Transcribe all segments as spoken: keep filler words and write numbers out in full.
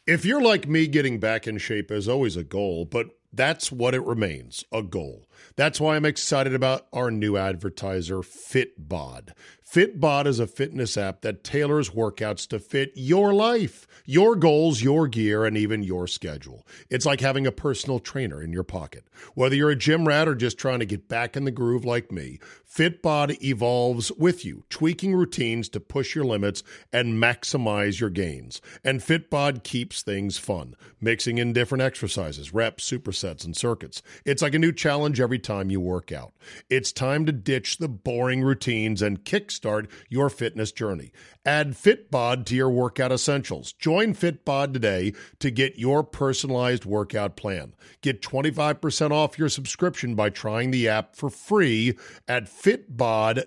If you're like me, getting back in shape is always a goal, but that's what it remains, a goal. That's why I'm excited about our new advertiser, Fitbod. Fitbod is a fitness app that tailors workouts to fit your life, your goals, your gear, and even your schedule. It's like having a personal trainer in your pocket. Whether you're a gym rat or just trying to get back in the groove like me, Fitbod evolves with you, tweaking routines to push your limits and maximize your gains. And Fitbod keeps things fun, mixing in different exercises, reps, supersets, and circuits. It's like a new challenge every time you work out. It's time to ditch the boring routines and kickstart your fitness journey. Add Fitbod to your workout essentials. Join Fitbod today to get your personalized workout plan. Get twenty-five percent off your subscription by trying the app for free at fitbod.me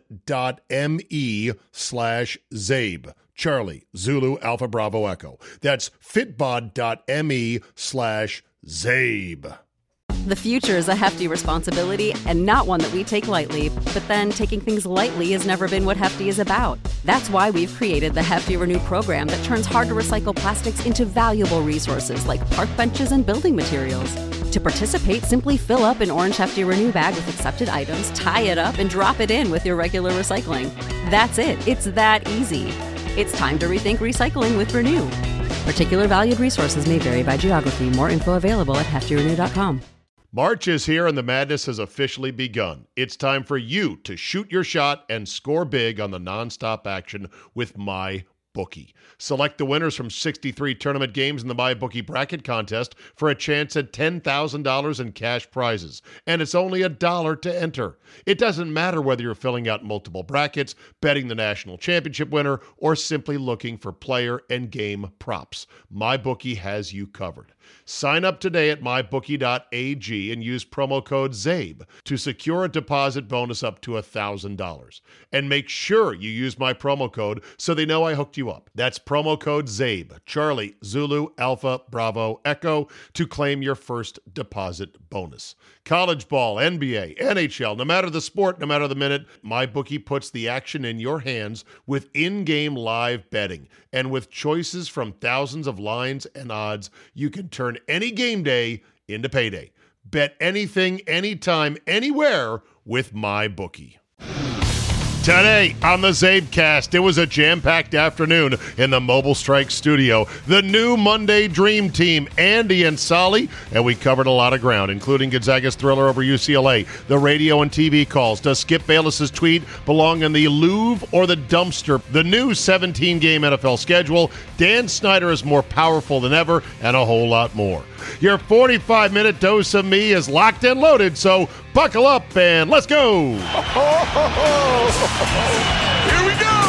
slash Zabe. Charlie, Zulu, Alpha, Bravo, Echo. That's fitbod.me slash Zabe. The future is a hefty responsibility and not one that we take lightly. But then taking things lightly has never been what Hefty is about. That's why we've created the Hefty Renew program that turns hard-to-recycle plastics into valuable resources like park benches and building materials. To participate, simply fill up an orange Hefty Renew bag with accepted items, tie it up, and drop it in with your regular recycling. That's it. It's that easy. It's time to rethink recycling with Renew. Particular valued resources may vary by geography. More info available at hefty renew dot com. March is here and the madness has officially begun. It's time for you to shoot your shot and score big on the nonstop action with MyBookie. Select the winners from sixty-three tournament games in the MyBookie bracket contest for a chance at ten thousand dollars in cash prizes. And it's only a dollar to enter. It doesn't matter whether you're filling out multiple brackets, betting the national championship winner, or simply looking for player and game props. MyBookie has you covered. Sign up today at my bookie dot a g and use promo code ZABE to secure a deposit bonus up to one thousand dollars. And make sure you use my promo code so they know I hooked you up. That's promo code ZABE, Charlie, Zulu, Alpha, Bravo, Echo, to claim your first deposit bonus. College ball, N B A, N H L, no matter the sport, no matter the minute, MyBookie puts the action in your hands with in-game live betting. And with choices from thousands of lines and odds, you can turn any game day into payday. Bet anything, anytime, anywhere with MyBookie. Today on the Zabecast, it was a jam-packed afternoon in the Mobile Strike studio. The new Monday Dream Team, Andy and Solly, and we covered a lot of ground, including Gonzaga's thriller over U C L A, the radio and T V calls. Does Skip Bayless's tweet belong in the Louvre or the dumpster? The new seventeen-game N F L schedule. Dan Snyder is more powerful than ever, and a whole lot more. Your forty-five minute dose of me is locked and loaded, so buckle up and let's go. Here we go.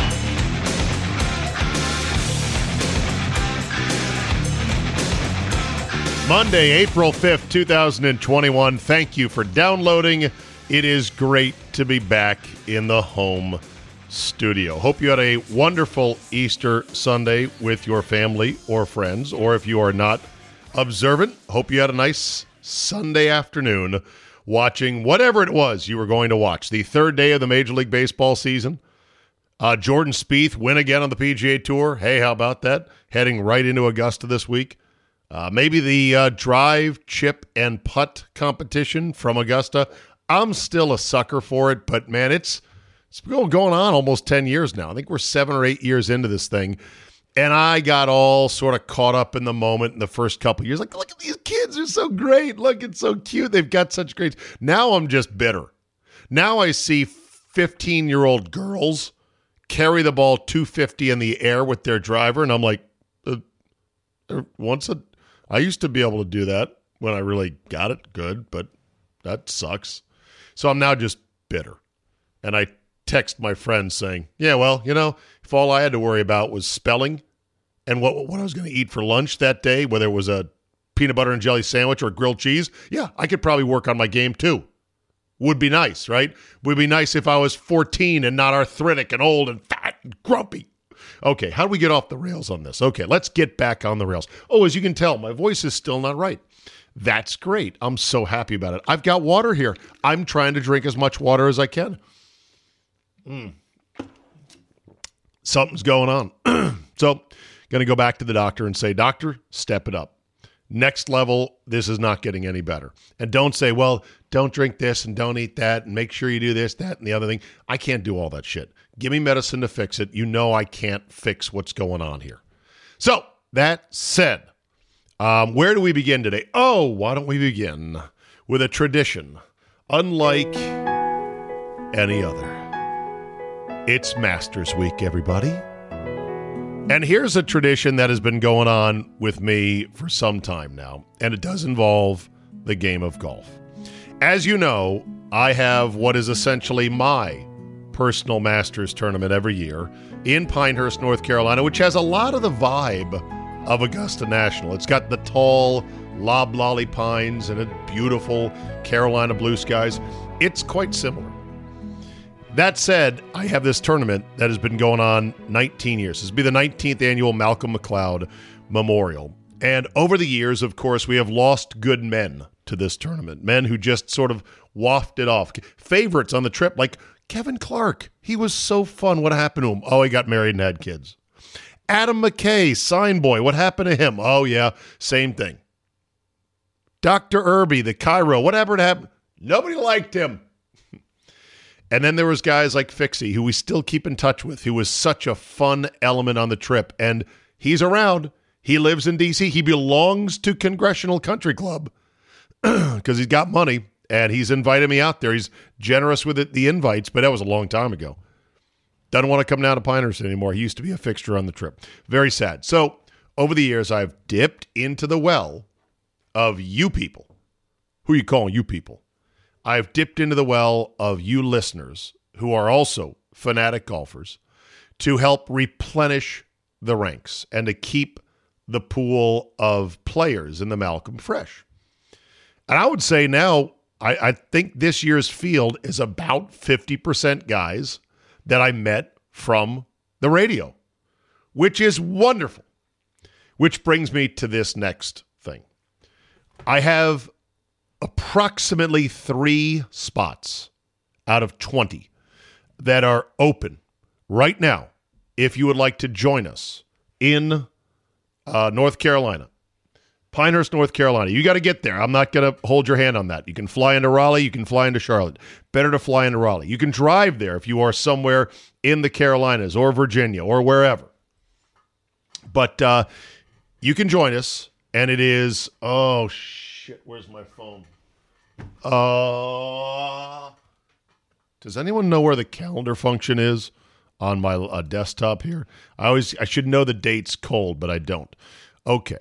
Monday, April fifth, twenty twenty-one. Thank you for downloading. It is great to be back in the home studio. Hope you had a wonderful Easter Sunday with your family or friends, or if you are not observant, hope you had a nice Sunday afternoon watching whatever it was you were going to watch. The third day of the Major League Baseball season. Uh, Jordan Spieth win again on the P G A Tour. Hey, how about that? Heading right into Augusta this week. Uh, maybe the uh, drive, chip, and putt competition from Augusta. I'm still a sucker for it, but man, it's it's been going on almost ten years now. I think we're seven or eight years into this thing. And I got all sort of caught up in the moment in the first couple of years. Like, look at these kids. They're so great. Look, it's so cute. They've got such great. Now I'm just bitter. Now I see fifteen-year-old girls carry the ball two fifty in the air with their driver, and I'm like, uh, once a, I used to be able to do that when I really got it good, but that sucks. So I'm now just bitter. And I text my friends saying, yeah, well, you know, if all I had to worry about was spelling and what what I was going to eat for lunch that day, whether it was a peanut butter and jelly sandwich or grilled cheese, yeah, I could probably work on my game too. Would be nice, right? Would be nice if I was fourteen and not arthritic and old and fat and grumpy. Okay, how do we get off the rails on this? Okay, let's get back on the rails. Oh, as you can tell, my voice is still not right. That's great. I'm so happy about it. I've got water here. I'm trying to drink as much water as I can. Mm. Something's going on. So, going to go back to the doctor and say, doctor, step it up. Next level, this is not getting any better. And don't say, well, don't drink this and don't eat that and make sure you do this, that, and the other thing. I can't do all that shit. Give me medicine to fix it. You know I can't fix what's going on here. So, that said, um, where do we begin today? Oh, why don't we begin with a tradition unlike any other. It's Masters Week, everybody. And here's a tradition that has been going on with me for some time now, and it does involve the game of golf. As you know, I have what is essentially my personal Masters tournament every year in Pinehurst, North Carolina, which has a lot of the vibe of Augusta National. It's got the tall loblolly pines and a beautiful Carolina blue skies. It's quite similar. That said, I have this tournament that has been going on nineteen years. This will be the nineteenth annual Malcolm McLeod Memorial. And over the years, of course, we have lost good men to this tournament. Men who just sort of wafted off. Favorites on the trip, like Kevin Clark. He was so fun. What happened to him? Oh, he got married and had kids. Adam McKay, sign boy. What happened to him? Oh, yeah, same thing. Doctor Irby, the Cairo. Whatever happened? Nobody liked him. And then there was guys like Fixie, who we still keep in touch with, who was such a fun element on the trip. And he's around. He lives in D C. He belongs to Congressional Country Club because he's got money, and he's invited me out there. He's generous with it, the invites, but that was a long time ago. Doesn't want to come down to Pinehurst anymore. He used to be a fixture on the trip. Very sad. So over the years, I've dipped into the well of you people. Who are you calling you people? I've dipped into the well of you listeners who are also fanatic golfers to help replenish the ranks and to keep the pool of players in the Malcolm fresh. And I would say now, I, I think this year's field is about fifty percent guys that I met from the radio, which is wonderful. Which brings me to this next thing. I have approximately three spots out of twenty that are open right now if you would like to join us in uh, North Carolina. Pinehurst, North Carolina. You got to get there. I'm not going to hold your hand on that. You can fly into Raleigh. You can fly into Charlotte. Better to fly into Raleigh. You can drive there if you are somewhere in the Carolinas or Virginia or wherever. But uh, you can join us, and it is, oh, shit, where's my phone? Uh, does anyone know where the calendar function is on my uh, desktop here? I always I should know the dates cold, but I don't. Okay.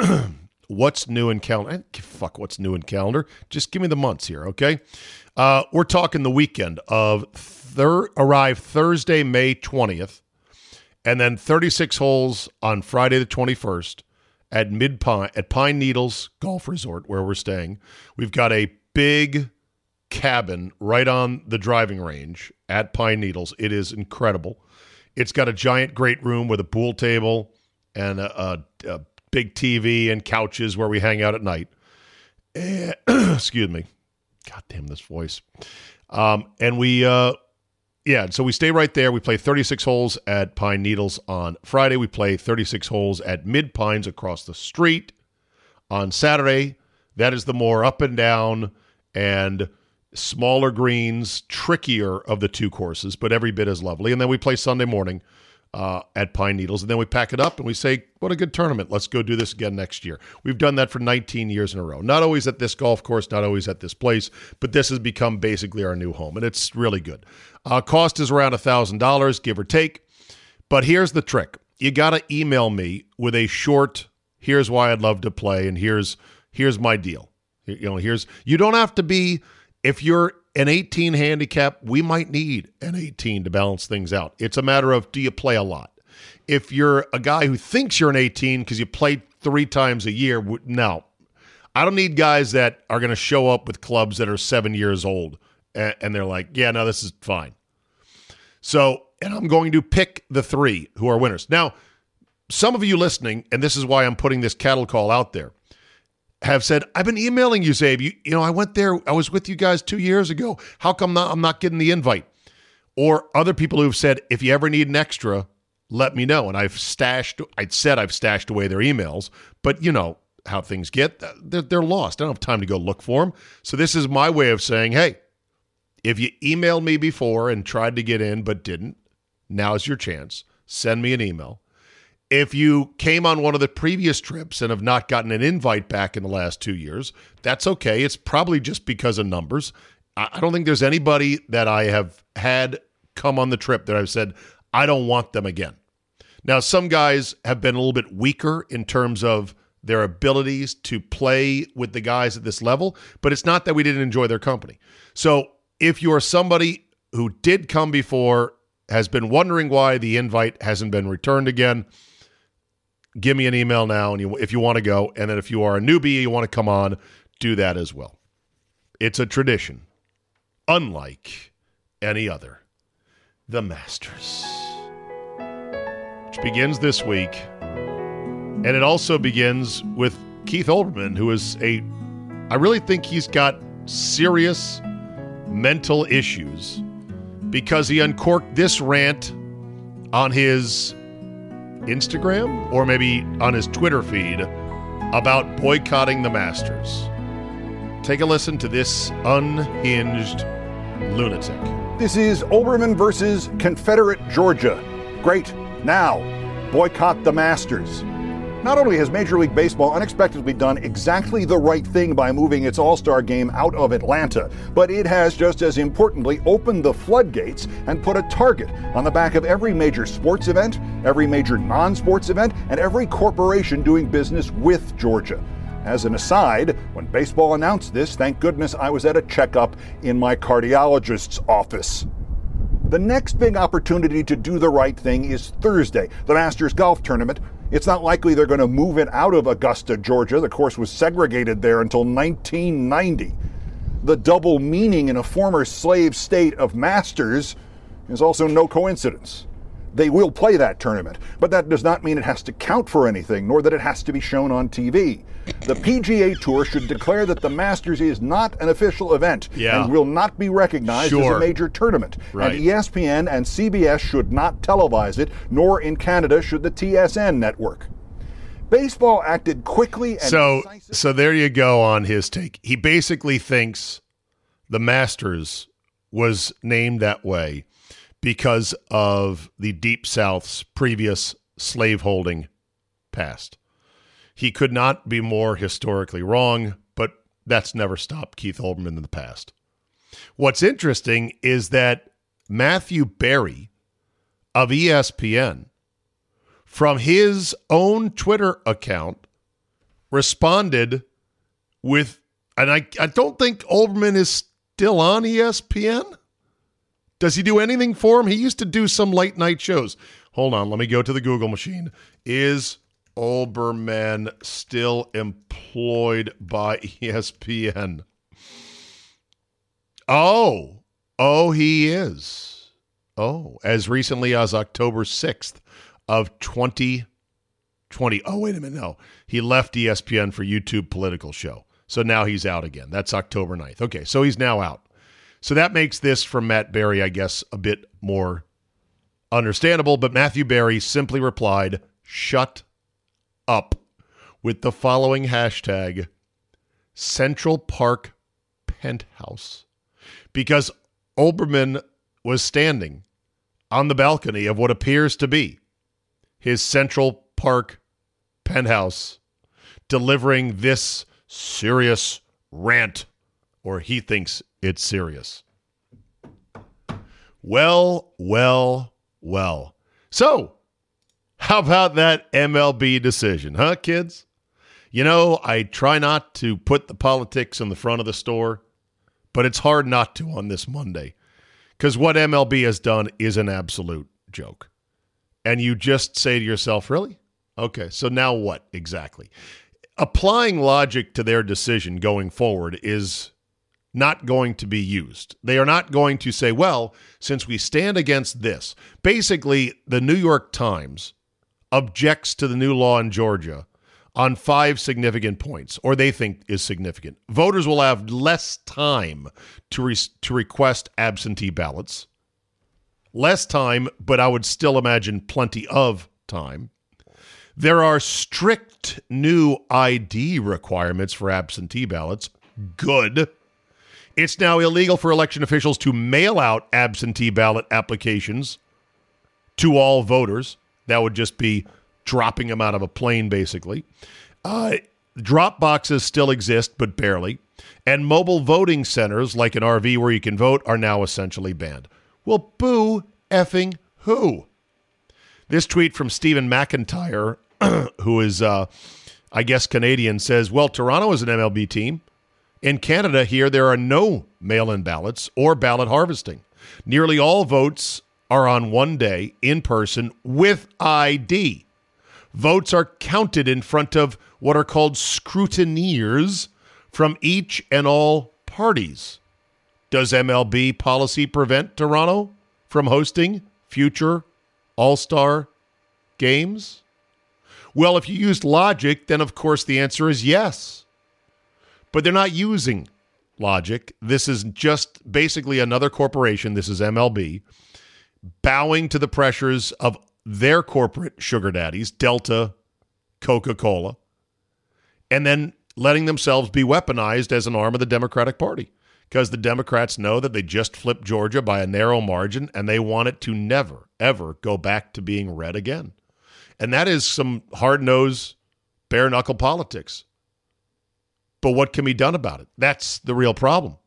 What's new in calendar? Fuck, what's new in calendar? Just give me the months here, okay? Uh, we're talking the weekend of thir- arrive Thursday, May twentieth, and then thirty-six holes on Friday the twenty-first at Mid Pine at Pine Needles Golf Resort, where we're staying. We've got a big cabin right on the driving range at Pine Needles. It is incredible. It's got a giant great room with a pool table and a, a, a big T V and couches where we hang out at night. And, excuse me. God damn this voice. Um, and we, uh, yeah, so we stay right there. We play thirty-six holes at Pine Needles on Friday. We play thirty-six holes at Mid Pines across the street on Saturday. That is the more up and down and smaller greens, trickier of the two courses, but every bit as lovely. And then we play Sunday morning uh, at Pine Needles, and then we pack it up and we say, what a good tournament. Let's go do this again next year. We've done that for nineteen years in a row. Not always at this golf course, not always at this place, but this has become basically our new home, and it's really good. Uh, cost is around one thousand dollars, give or take. But here's the trick. You got to email me with a short, here's why I'd love to play, and here's here's my deal. You know, here's you don't have to be, if you're an eighteen handicap, we might need an eighteen to balance things out. It's a matter of, do you play a lot? If you're a guy who thinks you're an eighteen because you play three times a year, no. I don't need guys that are going to show up with clubs that are seven years old and, and they're like, yeah, no, this is fine. So, and I'm going to pick the three who are winners. Now, some of you listening, and this is why I'm putting this cattle call out there, have said, I've been emailing you, Zabe. You, you know, I went there. I was with you guys two years ago. How come not, I'm not getting the invite? Or other people who've said, if you ever need an extra, let me know. And I've stashed, I'd said I've stashed away their emails, but you know how things get. They're, they're lost. I don't have time to go look for them. So this is my way of saying, hey, if you emailed me before and tried to get in but didn't, now's your chance. Send me an email. If you came on one of the previous trips and have not gotten an invite back in the last two years, that's okay. It's probably just because of numbers. I don't think there's anybody that I have had come on the trip that I've said, I don't want them again. Now, some guys have been a little bit weaker in terms of their abilities to play with the guys at this level, but it's not that we didn't enjoy their company. So if you are somebody who did come before, has been wondering why the invite hasn't been returned again, give me an email now and you, if you want to go. And then if you are a newbie, you want to come on, do that as well. It's a tradition, unlike any other. The Masters, which begins this week. And it also begins with Keith Olbermann, who is a, I really think he's got serious mental issues because he uncorked this rant on his Instagram or maybe on his Twitter feed about boycotting the Masters. Take a listen to this unhinged lunatic. This is Olbermann versus Confederate Georgia. Great. Now, boycott the Masters. Not only has Major League Baseball unexpectedly done exactly the right thing by moving its All-Star game out of Atlanta, but it has just as importantly opened the floodgates and put a target on the back of every major sports event, every major non-sports event, and every corporation doing business with Georgia. As an aside, when baseball announced this, thank goodness I was at a checkup in my cardiologist's office. The next big opportunity to do the right thing is Thursday, the Masters Golf Tournament. It's not likely they're going to move it out of Augusta, Georgia. The course was segregated there until nineteen ninety. The double meaning in a former slave state of Masters is also no coincidence. They will play that tournament, but that does not mean it has to count for anything, nor that it has to be shown on T V. The P G A Tour should declare that the Masters is not an official event yeah. and will not be recognized sure. as a major tournament. Right. And E S P N and C B S should not televise it, nor in Canada should the T S N network. Baseball acted quickly and so, decisively. So there you go on his take. He basically thinks the Masters was named that way because of the Deep South's previous slaveholding past. He could not be more historically wrong, but that's never stopped Keith Olbermann in the past. What's interesting is that Matthew Berry of E S P N, from his own Twitter account, responded with, and I, I don't think Olbermann is still on E S P N. Does he do anything for him? He used to do some late night shows. Hold on, let me go to the Google machine. Is Olbermann still employed by E S P N? Oh, oh, he is. Oh, as recently as October sixth of twenty twenty. Oh, wait a minute, no. He left E S P N for YouTube Political Show. So now he's out again. That's October ninth. Okay, so he's now out. So that makes this from Matt Berry, I guess, a bit more understandable. But Matthew Berry simply replied, "Shut up," with the following hashtag, Central Park Penthouse. Because Olbermann was standing on the balcony of what appears to be his Central Park penthouse, delivering this serious rant, or he thinks it's serious. Well, well, well. So, how about that M L B decision, huh, kids? You know, I try not to put the politics in the front of the store, but it's hard not to on this Monday, because what M L B has done is an absolute joke. And you just say to yourself, really? Okay, so now what exactly? Applying logic to their decision going forward is not going to be used. They are not going to say, well, since we stand against this. Basically, the New York Times objects to the new law in Georgia on five significant points, or they think is significant. Voters will have less time to re- to request absentee ballots. less time, but I would still imagine plenty of time. There are strict new I D requirements for absentee ballots. Good. It's now illegal for election officials to mail out absentee ballot applications to all voters. That would just be dropping them out of a plane, basically. Uh, drop boxes still exist, but barely. And mobile voting centers, like an R V where you can vote, are now essentially banned. Well, boo effing who? This tweet from Stephen McIntyre, who is, uh, I guess, Canadian, says, well, Toronto is an M L B team. In Canada here, there are no mail-in ballots or ballot harvesting. Nearly all votes are on one day, in person, with I D. Votes are counted in front of what are called scrutineers from each and all parties. Does M L B policy prevent Toronto from hosting future All-Star games? Well, if you used logic, then of course the answer is yes. But they're not using logic. This is just basically another corporation, this is M L B, bowing to the pressures of their corporate sugar daddies, Delta, Coca-Cola, and then letting themselves be weaponized as an arm of the Democratic Party. Because the Democrats know that they just flipped Georgia by a narrow margin, and they want it to never, ever go back to being red again. And that is some hard-nosed, bare-knuckle politics. But what can be done about it? That's the real problem.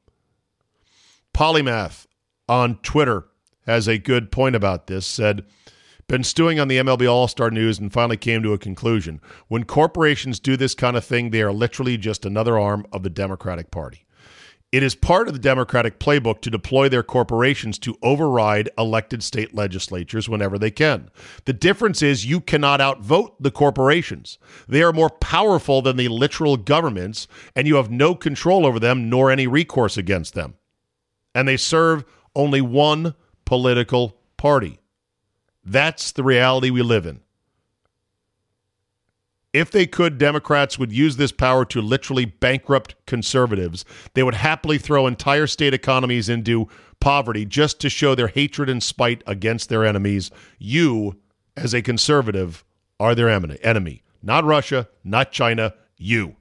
Polymath on Twitter has a good point about this, said, been stewing on the M L B All-Star news and finally came to a conclusion. When corporations do this kind of thing, they are literally just another arm of the Democratic Party. It is part of the Democratic playbook to deploy their corporations to override elected state legislatures whenever they can. The difference is you cannot outvote the corporations. They are more powerful than the literal governments, and you have no control over them nor any recourse against them. And they serve only one political party. That's the reality we live in. If they could, Democrats would use this power to literally bankrupt conservatives. They would happily throw entire state economies into poverty just to show their hatred and spite against their enemies. You, as a conservative, are their enemy. Not Russia, not China, you.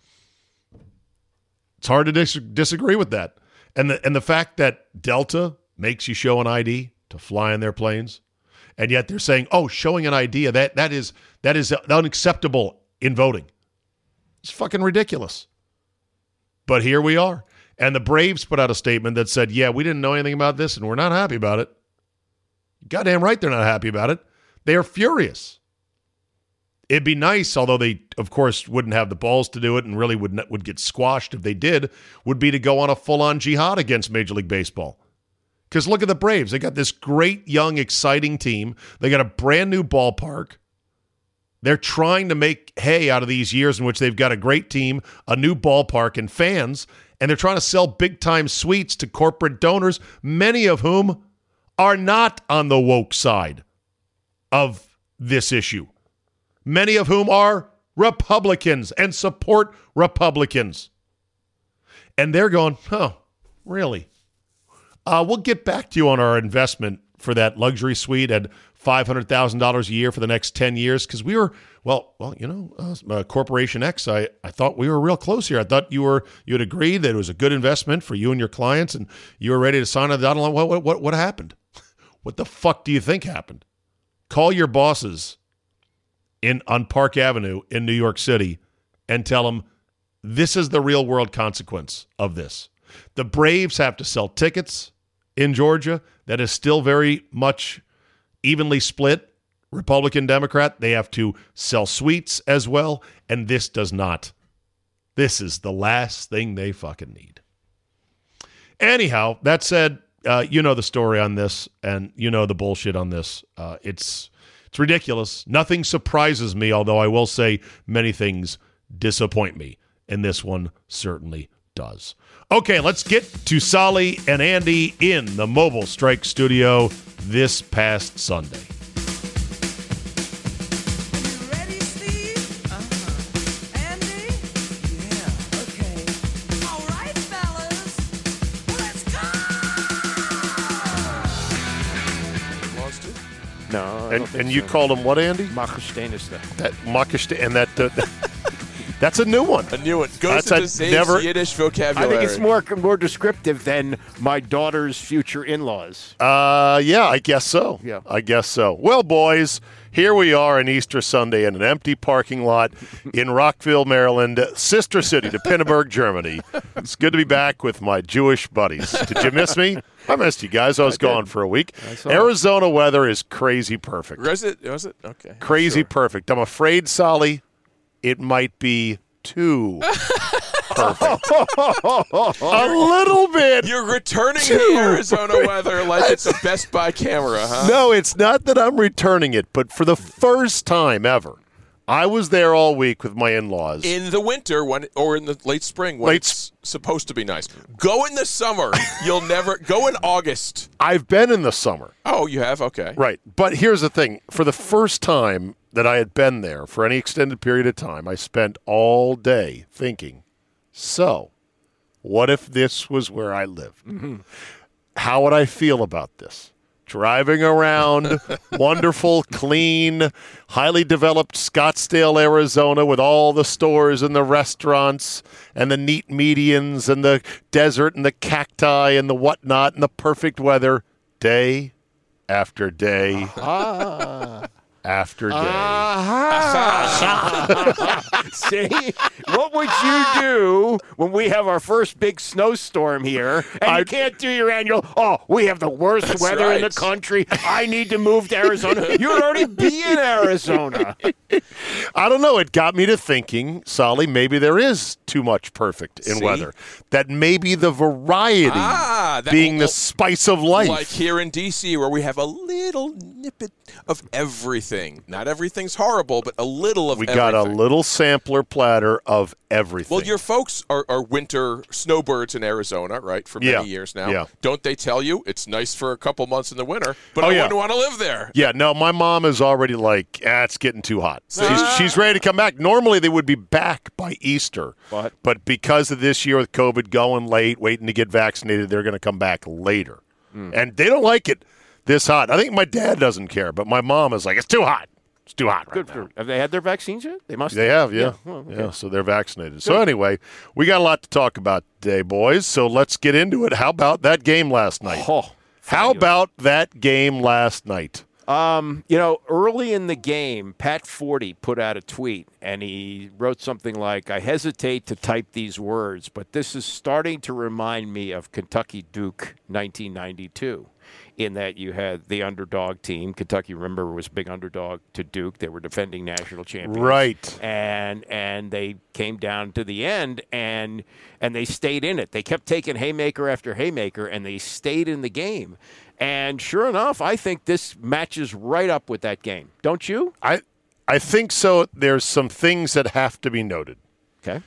It's hard to dis- disagree with that. And the, and the fact that Delta makes you show an I D to fly in their planes, and yet they're saying, oh, showing an I D, that that is that is unacceptable in voting. It's fucking ridiculous. But here we are. And the Braves put out a statement that said, yeah, we didn't know anything about this, and we're not happy about it. Goddamn right they're not happy about it. They are furious. It'd be nice, although they, of course, wouldn't have the balls to do it and really would would get squashed if they did, would be to go on a full-on jihad against Major League Baseball. Because look at the Braves. They got this great, young, exciting team. They got a brand new ballpark. They're trying to make hay out of these years in which they've got a great team, a new ballpark, and fans, and they're trying to sell big-time suites to corporate donors, many of whom are not on the woke side of this issue. Many of whom are Republicans and support Republicans. And they're going, oh, really? Uh, we'll get back to you on our investment for that luxury suite at five hundred thousand dollars a year for the next ten years, because we were, well, well, you know, uh, uh, Corporation X, I, I thought we were real close here. I thought you were, you had agreed that it was a good investment for you and your clients, and you were ready to sign on the dotted line. What, what, what, what happened? What the fuck do you think happened? Call your bosses in on Park Avenue in New York City and tell them this is the real world consequence of this. The Braves have to sell tickets in Georgia. That is still very much evenly split, Republican, Democrat. They have to sell suites as well, and this does not. This is the last thing they fucking need. Anyhow, that said, uh, you know the story on this, and you know the bullshit on this. Uh, it's it's ridiculous. Nothing surprises me, although I will say many things disappoint me, and this one certainly does. Okay, let's get to Solly and Andy in the Mobile Strike studio this past Sunday. You ready, Steve? Uh-huh. Andy? Yeah, okay. All right, fellas. Let's go! I don't And, think and you so. called him what, Andy? Machestenische. That Makishta, and that uh, that's a new one. A new one. Goes That's a into Zave's never- Yiddish I vocabulary. think it's more more descriptive than my daughter's future in-laws. Uh, yeah, I guess so. Yeah. I guess so. Well, boys, here we are on Easter Sunday in an empty parking lot in Rockville, Maryland, sister city to Pinneberg, Germany. It's good to be back with my Jewish buddies. Did you miss me? I missed you guys. I was gone for a week. saw Arizona weather is crazy perfect. Was it? Was it? Okay. Crazy Sure. perfect. I'm afraid, Solly, it might be too perfect. A little bit. You're returning the Arizona weather like it's a Best Buy camera, huh? No, it's not that I'm returning it, but for the first time ever, I was there all week with my in-laws. In the winter when or in the late spring when Late it's supposed to be nice. Go in the summer. You'll never go in August. I've been in the summer. Oh, you have? Okay. Right. But here's the thing. For the first time that I had been there for any extended period of time, I spent all day thinking, so what if this was where I lived? Mm-hmm. How would I feel about this? Driving around wonderful, clean, highly developed Scottsdale, Arizona, with all the stores and the restaurants and the neat medians and the desert and the cacti and the whatnot and the perfect weather, day after day after day. See? What would you do when we have our first big snowstorm here and you I- can't do your annual, oh, we have the worst That's weather in the right. country. I need to move to Arizona. You would already be in Arizona. I don't know. It got me to thinking, Solly, maybe there is too much perfect in See? weather. That maybe the variety Ah, that- being the spice of life. Like here in D C where we have a little snippet of everything. Not everything's horrible, but a little of we everything. got a little sampler platter of everything. Well, your folks are, are winter snowbirds in Arizona, right, for many Yeah, years now. yeah. Don't they tell you it's nice for a couple months in the winter, but Oh, I yeah. wouldn't want to live there? Yeah, no, my mom is already like, ah, it's getting too hot. She's, she's ready to come back. Normally, they would be back by Easter. But? But because of this year with COVID going late, waiting to get vaccinated, they're going to come back later. And they don't like it this hot. I think my dad doesn't care, but my mom is like, it's too hot. It's too hot right Good now. for. Have they had their vaccines yet? They must. They have, yeah. Yeah, Yeah, well, okay. so they're vaccinated. So anyway, we got a lot to talk about today, boys. So let's get into it. How about that game last night? Oh, How about that game last night? Um, you know, early in the game, Pat Forty put out a tweet, and he wrote something like, I hesitate to type these words, but this is starting to remind me of Kentucky Duke nineteen ninety-two, in that you had the underdog team. Kentucky, remember, was a big underdog to Duke. They were defending national champions. Right. And and they came down to the end, and and they stayed in it. They kept taking haymaker after haymaker, and they stayed in the game. And sure enough, I think this matches right up with that game. Don't you? I I think so. There's some things that have to be noted. Okay.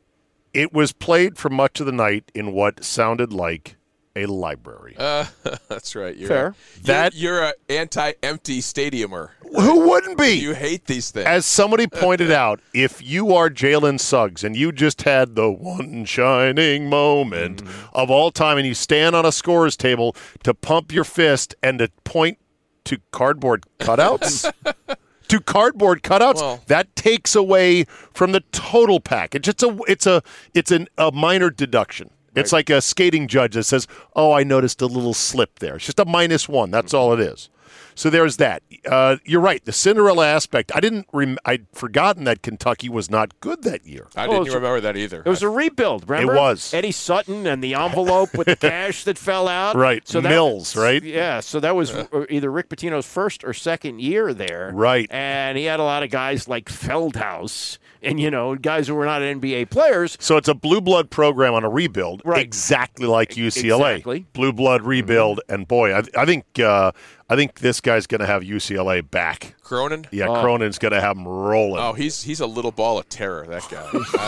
It was played for much of the night in what sounded like a library. Uh, that's right. You're Fair. A, That- you're, you're an anti-empty stadiumer. Who wouldn't be? You hate these things. As somebody pointed out, if you are Jalen Suggs and you just had the one shining moment of all time and you stand on a scorer's table to pump your fist and to point to cardboard cutouts, to cardboard cutouts, Well- that takes away from the total package. It's a it's a it's an, a minor deduction. It's like a skating judge that says, "Oh, I noticed a little slip there." It's just a minus one. That's all it is. So there's that. Uh, you're right. The Cinderella aspect. I didn't. Rem- I'd forgotten that Kentucky was not good that year. I Oh, didn't it's- remember that either. It was a rebuild, remember? It was. Eddie Sutton and the envelope with the cash that fell out. Right. So that- Mills, right? Yeah. So that was either Rick Pitino's first or second year there. Right. And he had a lot of guys like Feldhaus and, you know, guys who were not N B A players. So it's a blue blood program on a rebuild, Right. exactly like U C L A. Exactly. Blue blood rebuild, and boy, I, I think uh, I think this guy's going to have U C L A back. Cronin? Yeah, Cronin's going to have him rolling. Oh, he's he's a little ball of terror, that guy.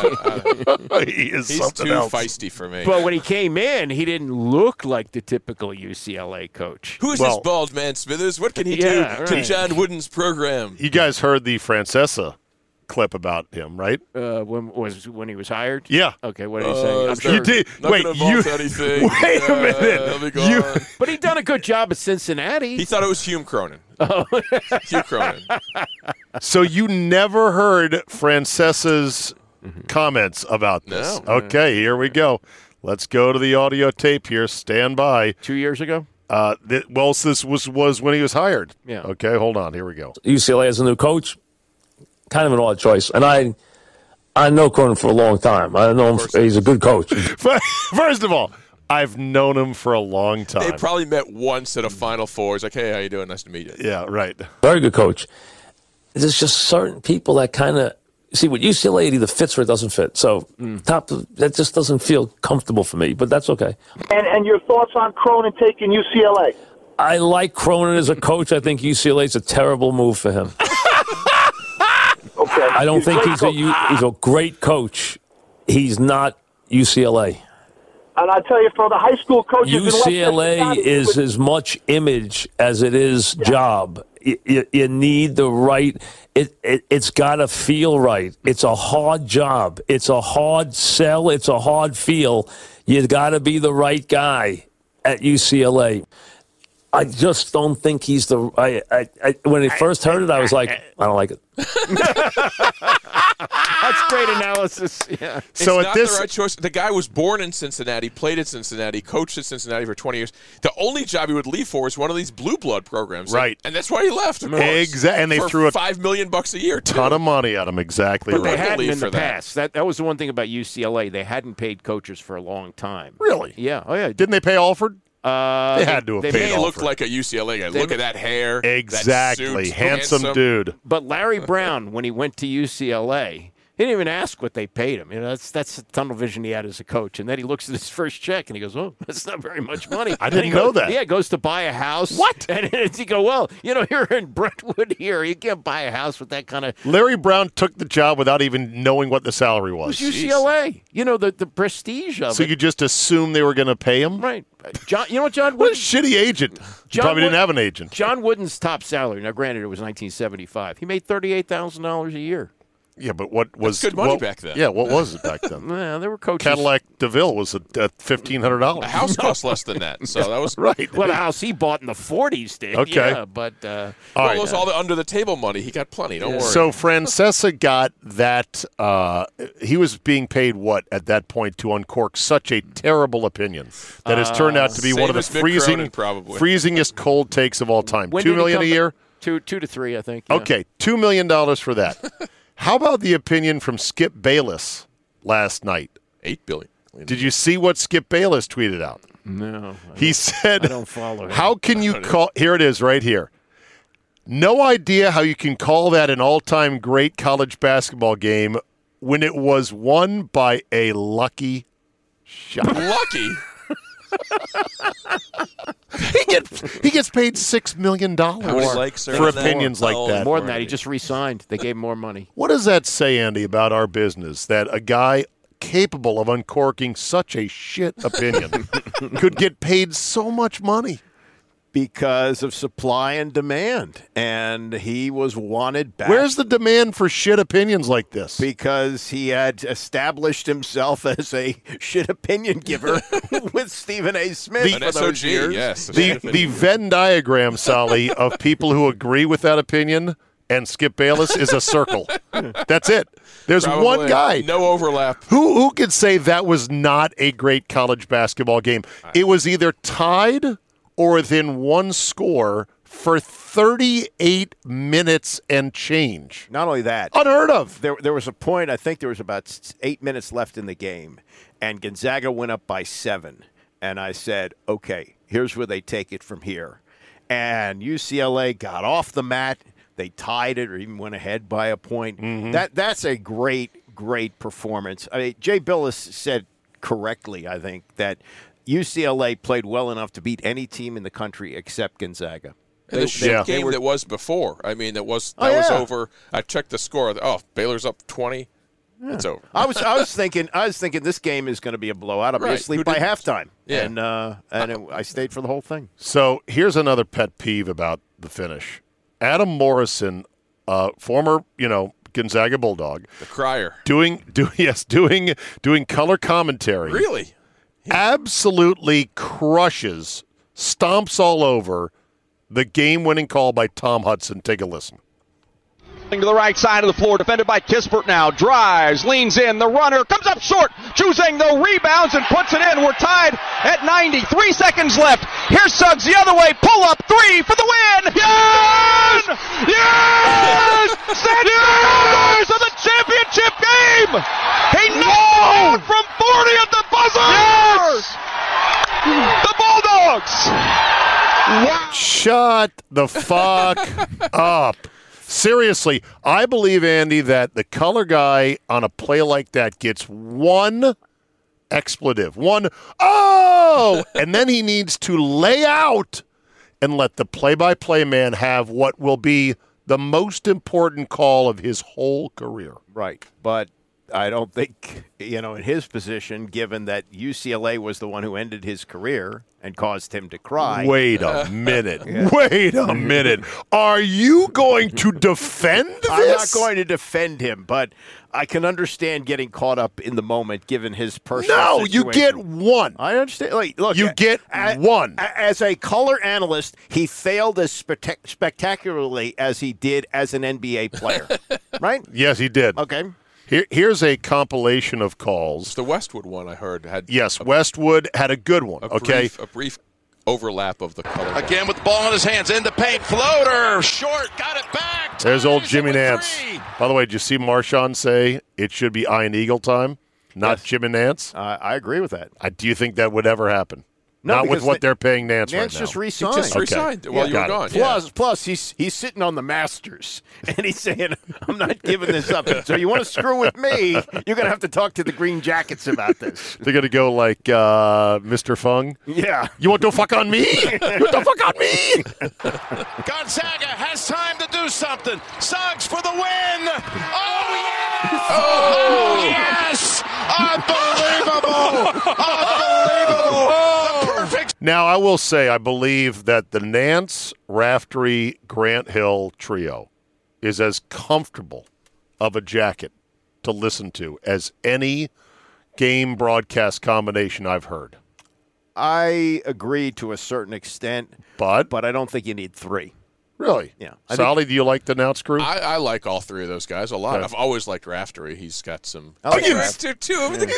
I, I, he is he's something too else. feisty for me. But when he came in, he didn't look like the typical U C L A coach. Who is Well- this bald man, Smithers? What can he Yeah, do to right. John Wooden's program? You guys heard the Francesa clip about him, right? Uh, when was when he was hired? Yeah. Okay, what did he Uh, say? I'm is sure. there You did- not wait, gonna involve you- anything. wait a Uh, minute. I'll be You- gone. But he done a good job at Cincinnati. He thought it was Hume Cronin. Oh. Hugh Cronin. So you never heard Francesa's comments about this? No. Okay, here we go. Let's go to the audio tape here. Stand by. Two years ago. Uh, th- well, this was was when he was hired. Yeah. Okay, hold on. Here we go. U C L A as a new coach, kind of an odd choice. And I, I know Cronin for a long time. I know him. He's a good coach. First of all, I've known him for a long time. They probably met once at a Final Four. He's like, hey, how you doing? Nice to meet you. yeah, right. Very good coach. There's just certain people that kind of see with U C L A, it either fits or it doesn't fit. So top that just doesn't feel comfortable for me. But that's okay. And and your thoughts on Cronin taking U C L A? I like Cronin as a coach. I think U C L A is a terrible move for him. Okay. I don't He's think great he's a coach. U- he's a great coach. He's not U C L A. And I tell you, for the high school coaches, in U C L A Westchester County, is with- as much image as it is job. You, you, you need the right. It, it it's got to feel right. It's a hard job. It's a hard sell. It's a hard feel. You got to be the right guy at U C L A. I just don't think he's the. I, I, I when I first heard it, I was like, I don't like it. That's great analysis. Yeah. So it's at not this, the right choice. The guy was born in Cincinnati, played at Cincinnati, coached at Cincinnati for twenty years. The only job he would leave for is one of these blue blood programs. Right. And that's why he left. Of course. Exa- and they for threw a five million bucks a year. ton too. of money at him. Exactly But they right. had- hadn't leave in the for that. past. That that was the one thing about U C L A. They hadn't paid coaches for a long time. Really? Yeah. Oh yeah. Didn't they pay Alford? Uh, They had to have they paid made- He Alford. looked like a U C L A guy. They- Look at that hair. that Exactly. suit, Handsome, dude. But Larry Brown, when he went to U C L A, he didn't even ask what they paid him. You know, that's that's the tunnel vision he had as a coach. And then he looks at his first check and he goes, "Oh, that's not very much money." I And he didn't know goes- that. Yeah, goes to buy a house. What? And he go, "Well, you know, you're in Brentwood here. You can't buy a house with that kind of." Larry Brown took the job without even knowing what the salary It was. was U C L A. You know, the the prestige of So it. you just assume they were going to pay him? Right. John, you know what John What a Wooden, shitty agent. You John probably didn't Wood- have an agent. John Wooden's top salary. Now, granted, it was nineteen seventy-five. He made thirty-eight thousand dollars a year. Yeah, but what was good money what- back then. Yeah, what was it back then? Yeah, there were coaches. Cadillac DeVille was at fifteen hundred dollars. A house cost less than that. So that was Right. Well, the house he bought in the forties did. Okay. Yeah, but uh, All Well, right. those all the under the table money. He got plenty. Don't worry. So Francesa got that. Uh, he was being paid what at that point to uncork such a terrible opinion that has turned out to be Same one of the as Mick freezing, Cronin, probably. freezingest cold takes of all time. when Two did he million a come year. back? Two, two to three, I think. yeah. Okay, two million dollars for that. How about the opinion from Skip Bayless last night? Eight billion. Did you see what Skip Bayless tweeted out? No, He said, I don't follow him. How can you call? Here it is right here. No idea how you can call that an all-time great college basketball game when it was won by a lucky shot. Lucky. he gets he gets paid six million How many dollars likes are for on that? opinions like Oh, that. more than that. He just re-signed. They gave him more money. What does that say, Andy, about our business? That a guy capable of uncorking such a shit opinion could get paid so much money? Because of supply and demand, and he was wanted back. Where's the demand for shit opinions like this? Because he had established himself as a shit opinion giver with Stephen A. Smith An for S O those G, years. yes. the the Venn diagram, Solly, of people who agree with that opinion and Skip Bayless is a circle. That's it. There's Probably one guy. No overlap. Who who could say that was not a great college basketball game? It was either tied or within one score for thirty-eight minutes and change. Not only that, Unheard of. there there was a point. I think there was about s- eight minutes left in the game, and Gonzaga went up by seven. And I said, "Okay, here's where they take it from here." And U C L A got off the mat. They tied it, or even went ahead by a point. That that's a great, great performance. I mean, Jay Billis said correctly, I think, that U C L A played well enough to beat any team in the country except Gonzaga. And the shit yeah. game they were- that was before. I mean, that was Oh, that was yeah. over. I checked the score. Oh, Baylor's up twenty. It's over. I was I was thinking I was thinking this game is going to be a blowout. I'll be Right. asleep Who by didn't? halftime. Yeah. And uh, and it, I stayed for the whole thing. So here's another pet peeve about the finish. Adam Morrison, uh, former, you know, Gonzaga Bulldog. The crier. Doing, do, yes, doing, doing color commentary. Really? Absolutely crushes, stomps all over the game-winning call by Tom Hudson. Take a listen. To the right side of the floor, defended by Kispert now. Drives, leans in, the runner comes up short. Juzang though rebounds and puts it in. We're tied at ninety. Three seconds left. Here's Suggs the other way. Pull up three for the win. Yes! Yes! That's yes! of the championship game. He knocked it out from forty at the buzzer. Yes! The Bulldogs. Wow. Shut the fuck up. Seriously, I believe, Andy, that the color guy on a play like that gets one expletive, one, oh, and then he needs to lay out and let the play-by-play man have what will be the most important call of his whole career. Right, but I don't think, you know, in his position, given that U C L A was the one who ended his career and caused him to cry. Wait a minute. Yeah. Wait a minute. Are you going to defend this? I'm not going to defend him, but I can understand getting caught up in the moment given his personal No, situation. you get one. I understand. Like, look, you get a, one. A, as a color analyst, he failed as spectac- spectacularly as he did as an N B A player. Right? Yes, he did. Okay. Here, here's a compilation of calls. The Westwood one I heard had. Yes, a, Westwood had a good one. A okay, brief, a brief overlap of the color. Again with the ball in his hands, in the paint, floater, short, got it back. There's old Jimmy Nance. Three. By the way, did you see Marshawn say it should be Iron Eagle time, not yes. Jimmy Nance? Uh, I agree with that. I, do you think that would ever happen? No, not with what they're paying Nance, Nance right now. just re-signed. He just re-signed okay. while yeah, you were gone. Plus, yeah. plus he's he's sitting on the Masters, and he's saying, "I'm not giving this up." So you want to screw with me? You're going to have to talk to the Green Jackets about this. They're going to go like uh, Mister Fung. Yeah. You want to fuck on me? You want to fuck on me? Gonzaga has time to do something. Suggs for the win. Oh yes! Oh, oh yes! Unbelievable! Unbelievable! Perfect. Now, I will say, I believe that the Nance, Raftery, Grant Hill trio is as comfortable of a jacket to listen to as any game broadcast combination I've heard. I agree to a certain extent, but but I don't think you need three. Really? Yeah. Solly, do you like the Nance crew? I, I like all three of those guys a lot. Okay. I've always liked Raftery. He's got some. I like Rafter too. Over the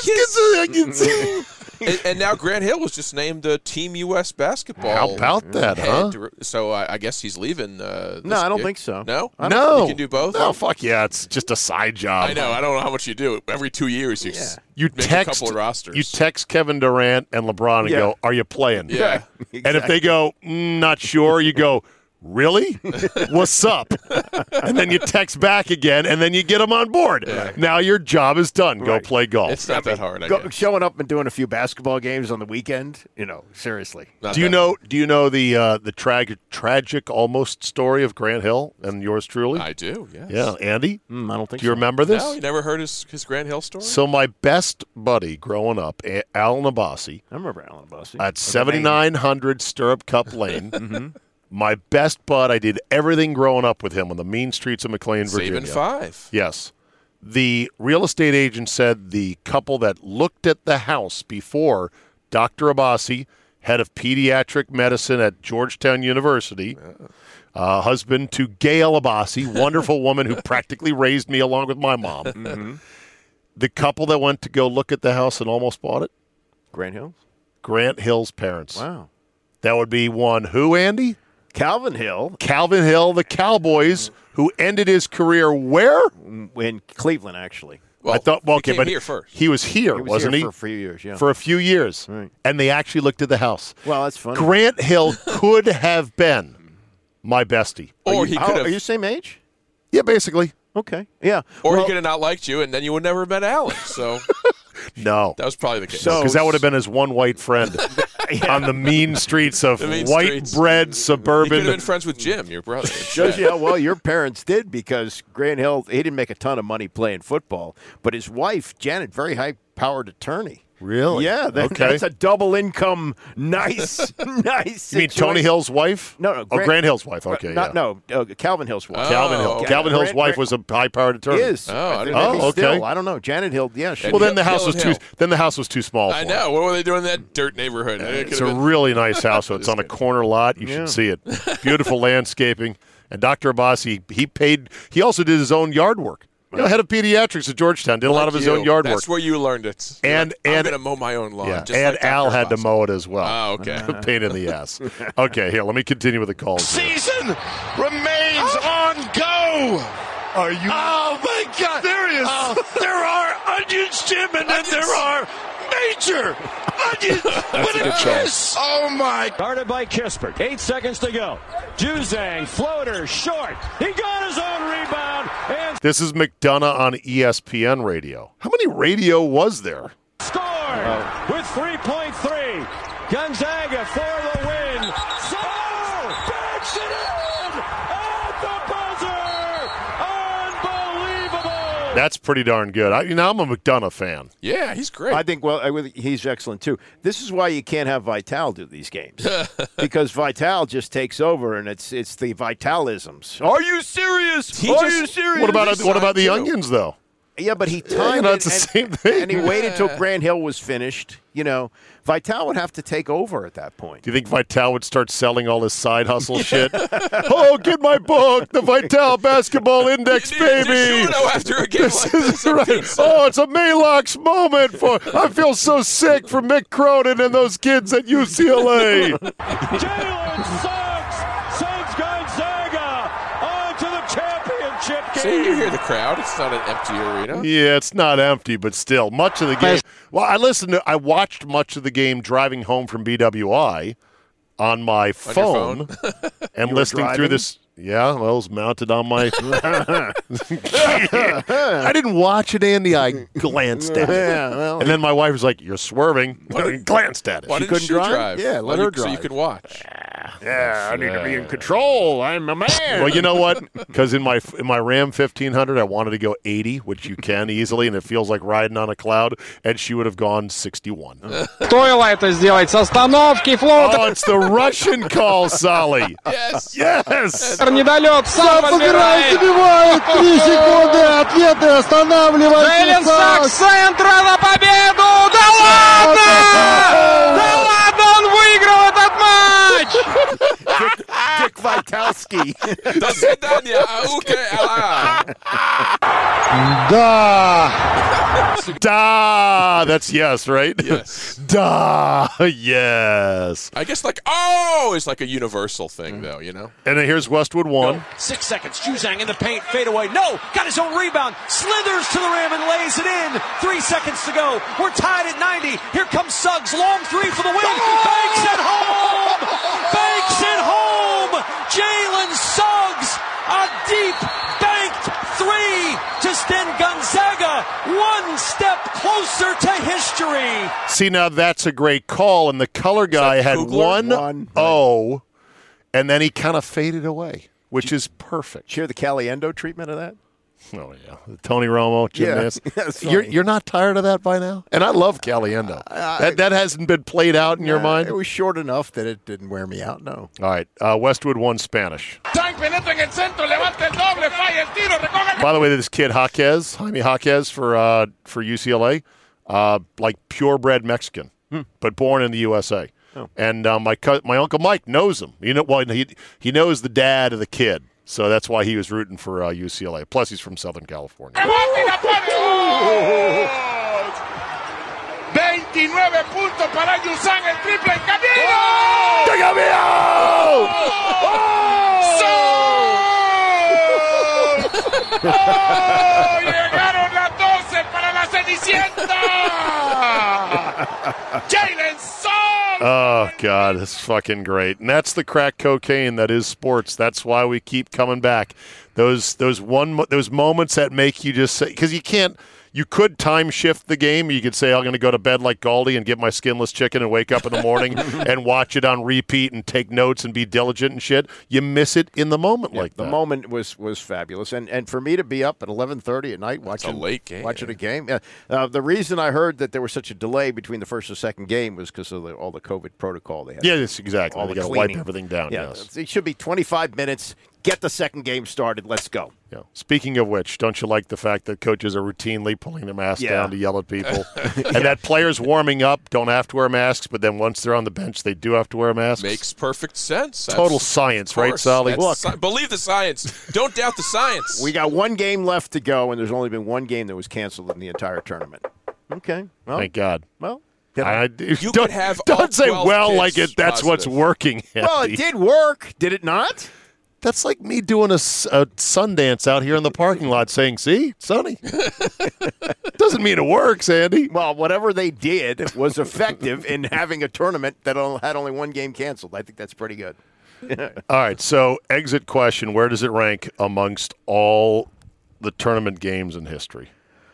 kids. and, and now Grant Hill was just named the Team U S basketball. How about that, huh? So I, I guess he's leaving. Uh, no, I don't gig. think so. No, no. You can do both. No, fuck yeah, it's just a side job. I know. I don't know how much you do. Every two years, you yeah. you make text a couple of rosters. You text Kevin Durant and LeBron and yeah. go, "Are you playing?" Yeah. Exactly. And if they go, mm, "Not sure," you go, "Really? What's up?" And then you text back again, and then you get them on board. Yeah. Now your job is done. Go right. play golf. It's not that hard. I Go, guess. Showing up and doing a few basketball games on the weekend, you know, seriously. Not do you that know? hard. Do you know the uh, the tragic, tragic almost story of Grant Hill and yours truly? I do. Yes. Yeah, Andy. Mm, I don't think. Do you so. remember this? No, you never heard his his Grant Hill story. So my best buddy growing up, A- Alan Abbasi, I remember Alan Abbasi at seventy-nine hundred Stirrup Cup Lane. mm-hmm. My best bud, I did everything growing up with him on the mean streets of McLean, Virginia. Saving five. Yes. The real estate agent said the couple that looked at the house before Doctor Abbasi, head of pediatric medicine at Georgetown University, yeah. uh, husband to Gail Abbasi, wonderful woman who practically raised me along with my mom. Mm-hmm. The couple that went to go look at the house and almost bought it? Grant Hill? Grant Hill's parents. Wow. That would be one who, Andy? Calvin Hill. Calvin Hill, the Cowboys, who ended his career where? In Cleveland, actually. Well, I thought, well, okay, he came but here first. he was here, he was wasn't here he? For a few years, yeah. For a few years. Right. And they actually looked at the house. Well, that's funny. Grant Hill could have been my bestie. Or you, he how, could have. Are you same age? Yeah, basically. Okay. Yeah. Or well, he could have not liked you, and then you would never have met Alex. So no, that was probably the case. Because so, that would have been his one white friend yeah. on the mean streets of mean white streets. bread suburban. He could have been friends with Jim, your brother. Shows you how well your parents did, because Grant Hill, he didn't make a ton of money playing football, but his wife, Janet, very high-powered attorney. Really? Yeah, that, Okay. that's a double income. Nice, nice. You mean Tony situation. Hill's wife? No, no. Oh, Grant Hill's wife. Okay, Not, yeah. No, uh, Calvin Hill's wife. Calvin Hill. Oh, okay. Calvin Hill's Grant- wife Grant- was a high-powered attorney. Is. Oh, I didn't Maybe know. Oh, okay. still, I don't know. Janet Hill. Yeah. She, Well, then the Hill house and was too. Hill. Then the house was too small. For I him. know. What were they doing in that dirt neighborhood? It It's could've a been- really nice house. It's on a corner lot. You Yeah. should see it. Beautiful landscaping. And Doctor Abbasi, he paid. He also did his own yard work. You know, head of pediatrics at Georgetown, did a lot Like of his you. own yard That's work. where you learned it. You're And- like, I'm and- going to mow my own lawn. Yeah, just and like Al Doctor had to Abbasi. mow it as well. Oh, okay. Pain in the ass. Okay, here, let me continue with the calls. here. Season remains on go. Are you? Oh my God! Serious? There are onions, Jim, and then there are major onions with a kiss. Oh my! Guarded by Kispert. Eight seconds to go. Juzang, floater, short. He got his own rebound and This is McDonough on E S P N radio. How many radio was there? scored with three point three. Gonzaga for the win. So backs it in at the buzzer. Unbelievable. That's pretty darn good. I, you know, I'm a McDonough fan. Yeah, he's great. I think, well, I would- he's excellent, too. This is why you can't have Vital do these games. Because Vital just takes over, and it's it's the Vitalisms. Are you serious? He Are just- you serious? What about what about the too. onions though? Yeah, but he Yeah, timed you know, it, it's the and, same thing. and he waited till Grant Hill was finished. You know, Vital would have to take over at that point. Do you think Vital would start selling all his side hustle shit? Oh, get my book, the Vital Basketball Index, You need to baby. shoot him after a game This like is this. right. Oh, it's a Maylocks moment. For I feel so sick for Mick Cronin and those kids at U C L A. Jalen Suggs sends Gonzaga on to the championship game. See, you hear the crowd. It's not an empty arena. Yeah, it's not empty, but still, much of the game. Well, I listened to, I watched much of the game driving home from B W I on my phone, phone? and You were listening through driving? this. Yeah, well, it was mounted on my. I didn't watch it, Andy. I glanced at it, Yeah, well, and then my wife was like, "You're swerving." I glanced at it. Why She didn't couldn't you drive? drive? Yeah, let Well, her you- So you drive. could watch. Yeah, I need to be in control. I'm a man. Well, you know what? Because in my in my Ram fifteen hundred, I wanted to go eighty, which you can easily, and it feels like riding on a cloud. And she would have gone sixty-one. Стоило это сделать с остановки, флоутер Oh, it's the Russian call, Solly. Yes. Yes. недолет, сам подбирает. Забивает три секунды, ответы останавливает. Джейлен Сакс с центра на победу! Да ладно! Да ладно, он выиграл этот матч! Dick Vitalski. До свидания, ауке, ала. Да. Da. That's yes, right? Yes. Da. Yes. I guess like, oh, it's like a universal thing, though, you know? And then here's Westwood one. Six seconds. Juzang in the paint. Fade away. No. Got his own rebound. Slithers to the rim and lays it in. Three seconds to go. We're tied at ninety. Here comes Suggs. Long three for the win. Banks it home. Banks it home. Jalen Suggs. A deep banked three to send Gonzaga one step closer to history. See, now that's a great call. And the color guy had Kugler? one One, O, and then he kind of faded away, which is perfect. Hear the Caliendo treatment of that? Oh, yeah. Tony Romo, Jim Yeah, Nance. that's You're, funny. you're not tired of that by now? And I love Caliendo. that, that hasn't been played out in your Uh, mind? It was short enough that it didn't wear me out, no. All right. Uh, Westwood won Spanish. Tank penetra en el centro, levanta el doble, falla el tiro, recoge. By the way, this kid Jaquez, Jaime Jaquez for uh, for U C L A, uh, like purebred Mexican, but born in the U S A. And uh, my co- my uncle Mike knows him. You know, well, he he knows the dad of the kid, so that's why he was rooting for uh, U C L A. Plus, he's from Southern California. Rebote y la pone. ¡Oh! veintinueve puntos para Yusang, el triple en camino. ¡Oh! Llegaron las doce para la Cenicienta. Jalen Suggs. Oh God, this is fucking great. And that's the crack cocaine that is sports. That's why we keep coming back. Those those one mo- those moments that make you just say, because you can't you could time shift the game. You could say, I'm going to go to bed like Galdi and get my skinless chicken and wake up in the morning and watch it on repeat and take notes and be diligent and shit. You miss it in the moment Yeah, like the that. The moment was, was fabulous. And and for me to be up at eleven thirty at night watching, a late game, watching yeah. a game. Yeah. Uh, the reason I heard that there was such a delay between the first and second game was because of the, all the COVID protocol they had. Yeah, yes, exactly. All They the got to wipe cleaning. everything down, Yeah, yes. it should be twenty-five minutes. Get the second game started. Let's go. Yeah. Speaking of which, don't you like the fact that coaches are routinely pulling their masks Yeah. down to yell at people? And that players warming up don't have to wear masks, but then once they're on the bench, they do have to wear masks? Makes perfect sense. That's- Total science, of right, course. Sally? That's Look. sci- believe the science. Don't doubt the science. We got one game left to go, and there's only been one game that was canceled in the entire tournament. Okay. Well, Thank God. Well, I, You don't, could have don't all say twelve well kids like it. That's what's positive. working. well, Andy. it did work. Did it not? That's like me doing a, s- a Sundance out here in the parking lot saying, see, sunny. Doesn't mean it works, Andy. Well, whatever they did was effective in having a tournament that only- had only one game canceled. I think that's pretty good. All right, so exit question, where does it rank amongst all the tournament games in history?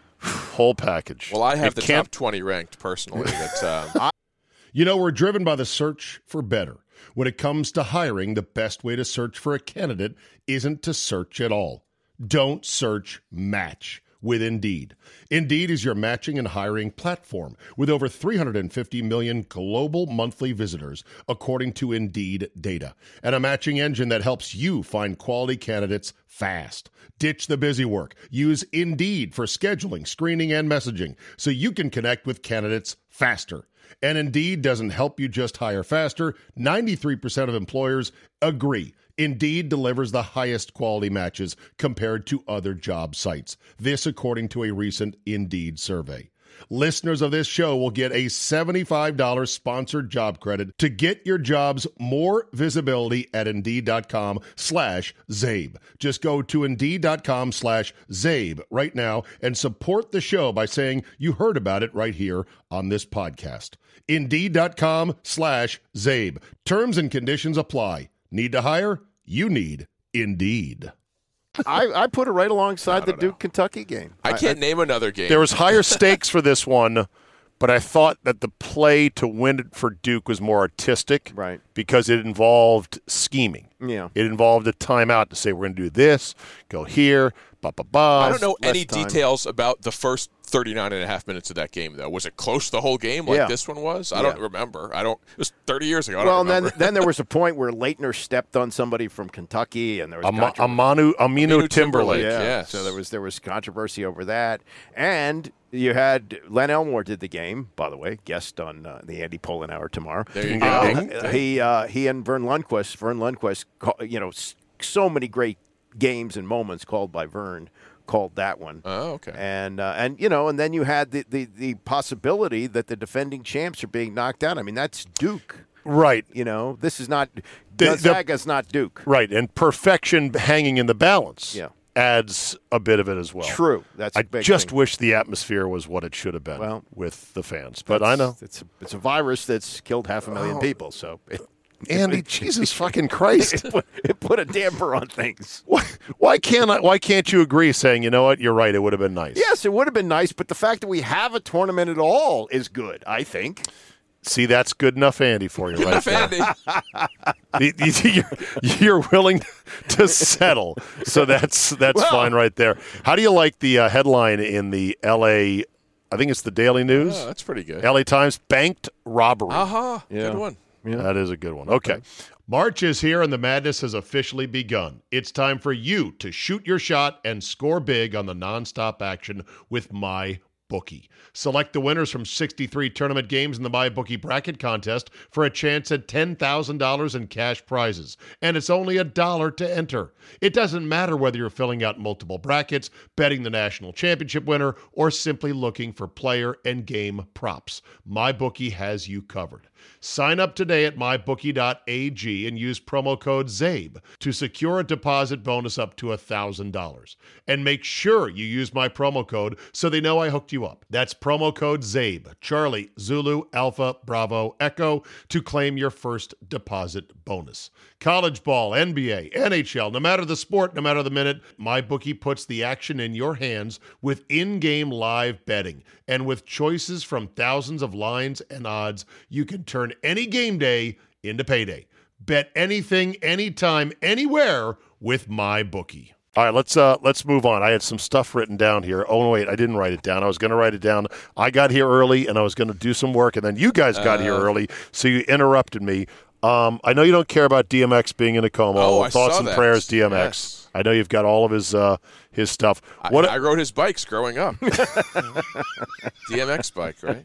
Whole package. Well, I have It the can't- top twenty ranked personally. That um, You know, we're driven by the search for better. When it comes to hiring, the best way to search for a candidate isn't to search at all. Don't search, match with Indeed. Indeed is your matching and hiring platform with over three hundred fifty million global monthly visitors, according to Indeed data, and a matching engine that helps you find quality candidates fast. Ditch the busy work. Use Indeed for scheduling, screening, and messaging so you can connect with candidates faster. And Indeed doesn't help you just hire faster. ninety-three percent of employers agree. Indeed delivers the highest quality matches compared to other job sites. This according to a recent Indeed survey. Listeners of this show will get a seventy-five dollars sponsored job credit to get your jobs more visibility at Indeed.com slash Zabe. Just go to Indeed.com slash Zabe right now and support the show by saying you heard about it right here on this podcast. Indeed.com slash Zabe. Terms and conditions apply. Need to hire? You need Indeed. I, I put it right alongside the Duke Kentucky game. I can't name another game. There was higher stakes for this one, but I thought that the play to win it for Duke was more artistic, right? Because it involved scheming. Yeah, it involved a timeout to say we're going to do this, go here, ba ba ba. I don't know any details about the first thirty-nine and a half minutes of that game, though. Was it close the whole game like Yeah. this one was? I Yeah. don't remember. I don't. It was thirty years ago. I Well, don't and then remember. then there was a point where Leitner stepped on somebody from Kentucky, and there was Ama- controversy. Amanu Aminu Timberlake. Yeah. yes. So there was there was controversy over that, and you had Len Elmore did the game. By the way, guest on uh, the Andy Pollin Hour tomorrow. There you Uh, go. he uh, he and Vern Lundquist. Vern Lundquist, ca- you know, s- so many great games and moments called by Vern. Called that one. Oh, okay. And uh, and you know, and then you had the, the the possibility that the defending champs are being knocked out. I mean, that's Duke. Right. You know, this is not The- the- Gonzaga's not Duke. Right, and perfection hanging in the balance Yeah. adds a bit of it as well. True. That's a I big just thing. wish the atmosphere was what it should have been Well, with the fans. But I know. It's a, it's a virus that's killed half a million Oh. people. So, it, Andy, Jesus fucking Christ. it, put, it put a damper on things. Why, why can't I, why can't you agree saying, you know what, you're right, it would have been nice. Yes, it would have been nice, but the fact that we have a tournament at all is good, I think. See, that's good enough Andy for you right Enough there. Andy. The- the- you're, you're willing to settle, so that's that's Well- fine right there. How do you like the uh, headline in the L A, I think it's the Daily News? Oh, that's pretty good. L A Times, banked robbery. Aha. Yeah. Good one. That is a good one. Okay. March is here and the madness has officially begun. It's time for you to shoot your shot and score big on the nonstop action with MyBookie. Select the winners from sixty-three tournament games in the MyBookie bracket contest for a chance at ten thousand dollars in cash prizes. And it's only a dollar to enter. It doesn't matter whether you're filling out multiple brackets, betting the national championship winner, or simply looking for player and game props. MyBookie has you covered. Sign up today at my bookie dot a g and use promo code ZABE to secure a deposit bonus up to one thousand dollars. And make sure you use my promo code so they know I hooked you you up. That's promo code ZABE, Charlie, Zulu, Alpha, Bravo, Echo, to claim your first deposit bonus. College ball, N B A, N H L, no matter the sport, no matter the minute, MyBookie puts the action in your hands with in-game live betting. And with choices from thousands of lines and odds, you can turn any game day into payday. Bet anything, anytime, anywhere with MyBookie. All right, let's uh, let's move on. I had some stuff written down here. Oh, wait, I didn't write it down. I was going to write it down. I got here early, and I was going to do some work, and then you guys got uh, here early, so you interrupted me. Um, I know you don't care about D M X being in a coma. Oh, I Thoughts saw and that. prayers, D M X. Yes. I know you've got all of his uh, his stuff. What I, I rode his bikes growing up. D M X bike, right?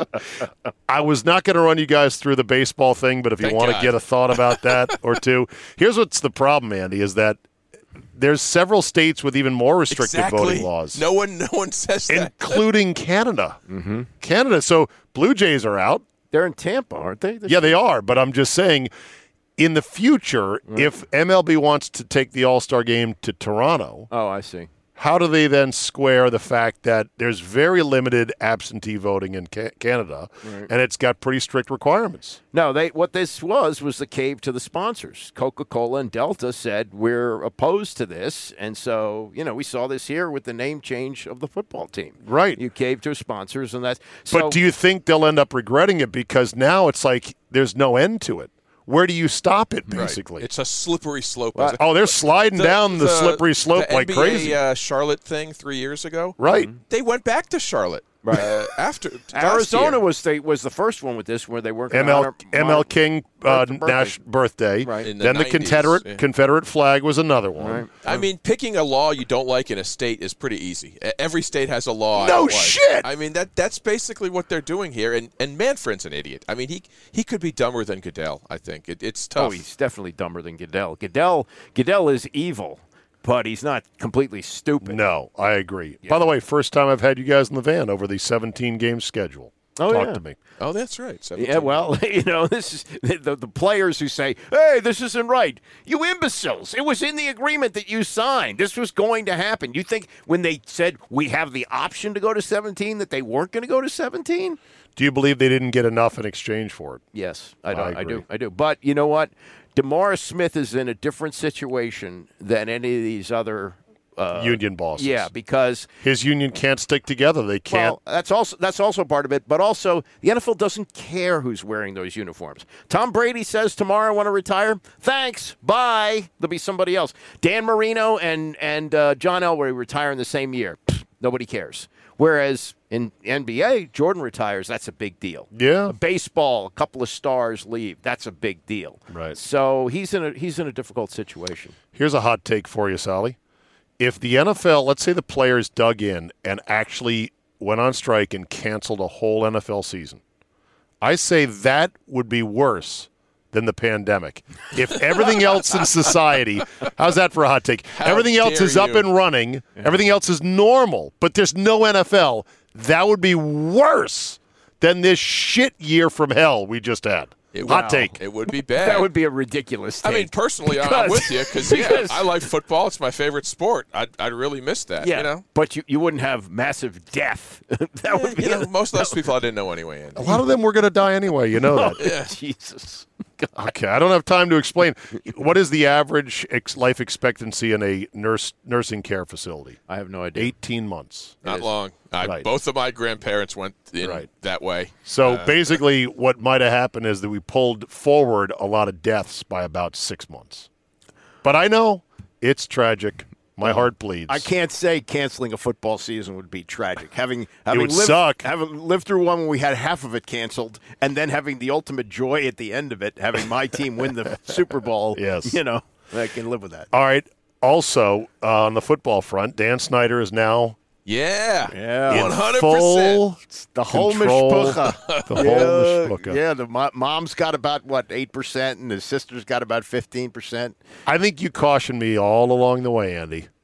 I was not going to run you guys through the baseball thing, but if Thank you want God. to get a thought about that or two, here's what's the problem, Andy, is that there's several states with even more restrictive exactly. voting laws. No one, no one says that, including Canada. Mm-hmm. Canada. So Blue Jays are out. They're in Tampa, aren't they? Yeah, they are. But I'm just saying, in the future, mm. if M L B wants to take the All-Star game to Toronto, oh, I see. How do they then square the fact that there's very limited absentee voting in ca- Canada, right. and it's got pretty strict requirements? No, they what this was was the cave to the sponsors. Coca-Cola and Delta said we're opposed to this, and so you know we saw this here with the name change of the football team. Right, you cave to sponsors, and that's. So, but do you think they'll end up regretting it because now it's like there's no end to it? Where do you stop it, basically? Right. It's a slippery slope. Well, oh, they're sliding the, down the, the slippery slope the like N B A, crazy. Uh, Charlotte thing three years ago. Right. They went back to Charlotte. Right. Uh, after Arizona was the was the first one with this where they weren't M L M L King uh, Nash birthday. Right. In the then nineties, the Confederate yeah. Confederate flag was another one. Right. I mean, picking a law you don't like in a state is pretty easy. Every state has a law. I No don't like. shit. I mean that that's basically what they're doing here. And and Manfred's an idiot. I mean he he could be dumber than Goodell. I think it, it's tough. Oh, he's definitely dumber than Goodell. Goodell Goodell is evil. But he's not completely stupid. No, I agree. Yeah. By the way, first time I've had you guys in the van over the seventeen-game schedule. Oh, Talk yeah. to me. Oh, that's right. seventeen. Yeah, well, you know, this is the, the, the players who say, hey, this isn't right. You imbeciles. It was in the agreement that you signed. This was going to happen. You think when they said we have the option to go to seventeen that they weren't going to go to seventeen? Do you believe they didn't get enough in exchange for it? Yes, I, do. I I, agree. do. I do. But you know what? DeMaurice Smith is in a different situation than any of these other Uh, union bosses. Yeah, because his union can't stick together. They can't. Well, that's also that's also part of it. But also, the N F L doesn't care who's wearing those uniforms. Tom Brady says tomorrow I want to retire. Thanks, bye. There'll be somebody else. Dan Marino and and uh, John Elway retire in the same year. Pfft, nobody cares. Whereas in N B A, Jordan retires. That's a big deal. Yeah. Baseball, a couple of stars leave. That's a big deal. Right. So he's in a he's in a difficult situation. Here's a hot take for you, Sally. If the N F L, let's say the players dug in and actually went on strike and canceled a whole N F L season, I say that would be worse than the pandemic. If everything else in society, how's that for a hot take? How everything else dare is up you. and running, everything else is normal, but there's no N F L, that would be worse than this shit year from hell we just had. It Hot would, take. It would be bad. That would be a ridiculous take. I mean, personally, Because- I'm with you because yeah, because- I like football. It's my favorite sport. I'd, I'd really miss that. Yeah, you know, but you, you wouldn't have massive death. that would be you know, most of those people I didn't know anyway. Andy. A lot of them were going to die anyway, you know that. Yeah. Jesus. Okay, I don't have time to explain. What is the average ex- life expectancy in a nurse nursing care facility? I have no idea. eighteen months. Not long. I, Right. Both of my grandparents went in Right. that way. So Uh, basically, what might have happened is that we pulled forward a lot of deaths by about six months. But I know it's tragic. My heart bleeds. I can't say canceling a football season would be tragic. Having having would lived, suck. having lived through one when we had half of it canceled, and then having the ultimate joy at the end of it, having my team win the Super Bowl. Yes. You know, I can live with that. All right. Also, uh, on the football front, Dan Snyder is now yeah, Yeah. in one hundred full percent. The whole control. mishpucha. The whole yeah, mishpucha. yeah, the mo- mom's got about, what, eight percent, and his sister's got about fifteen percent. I think you cautioned me all along the way, Andy.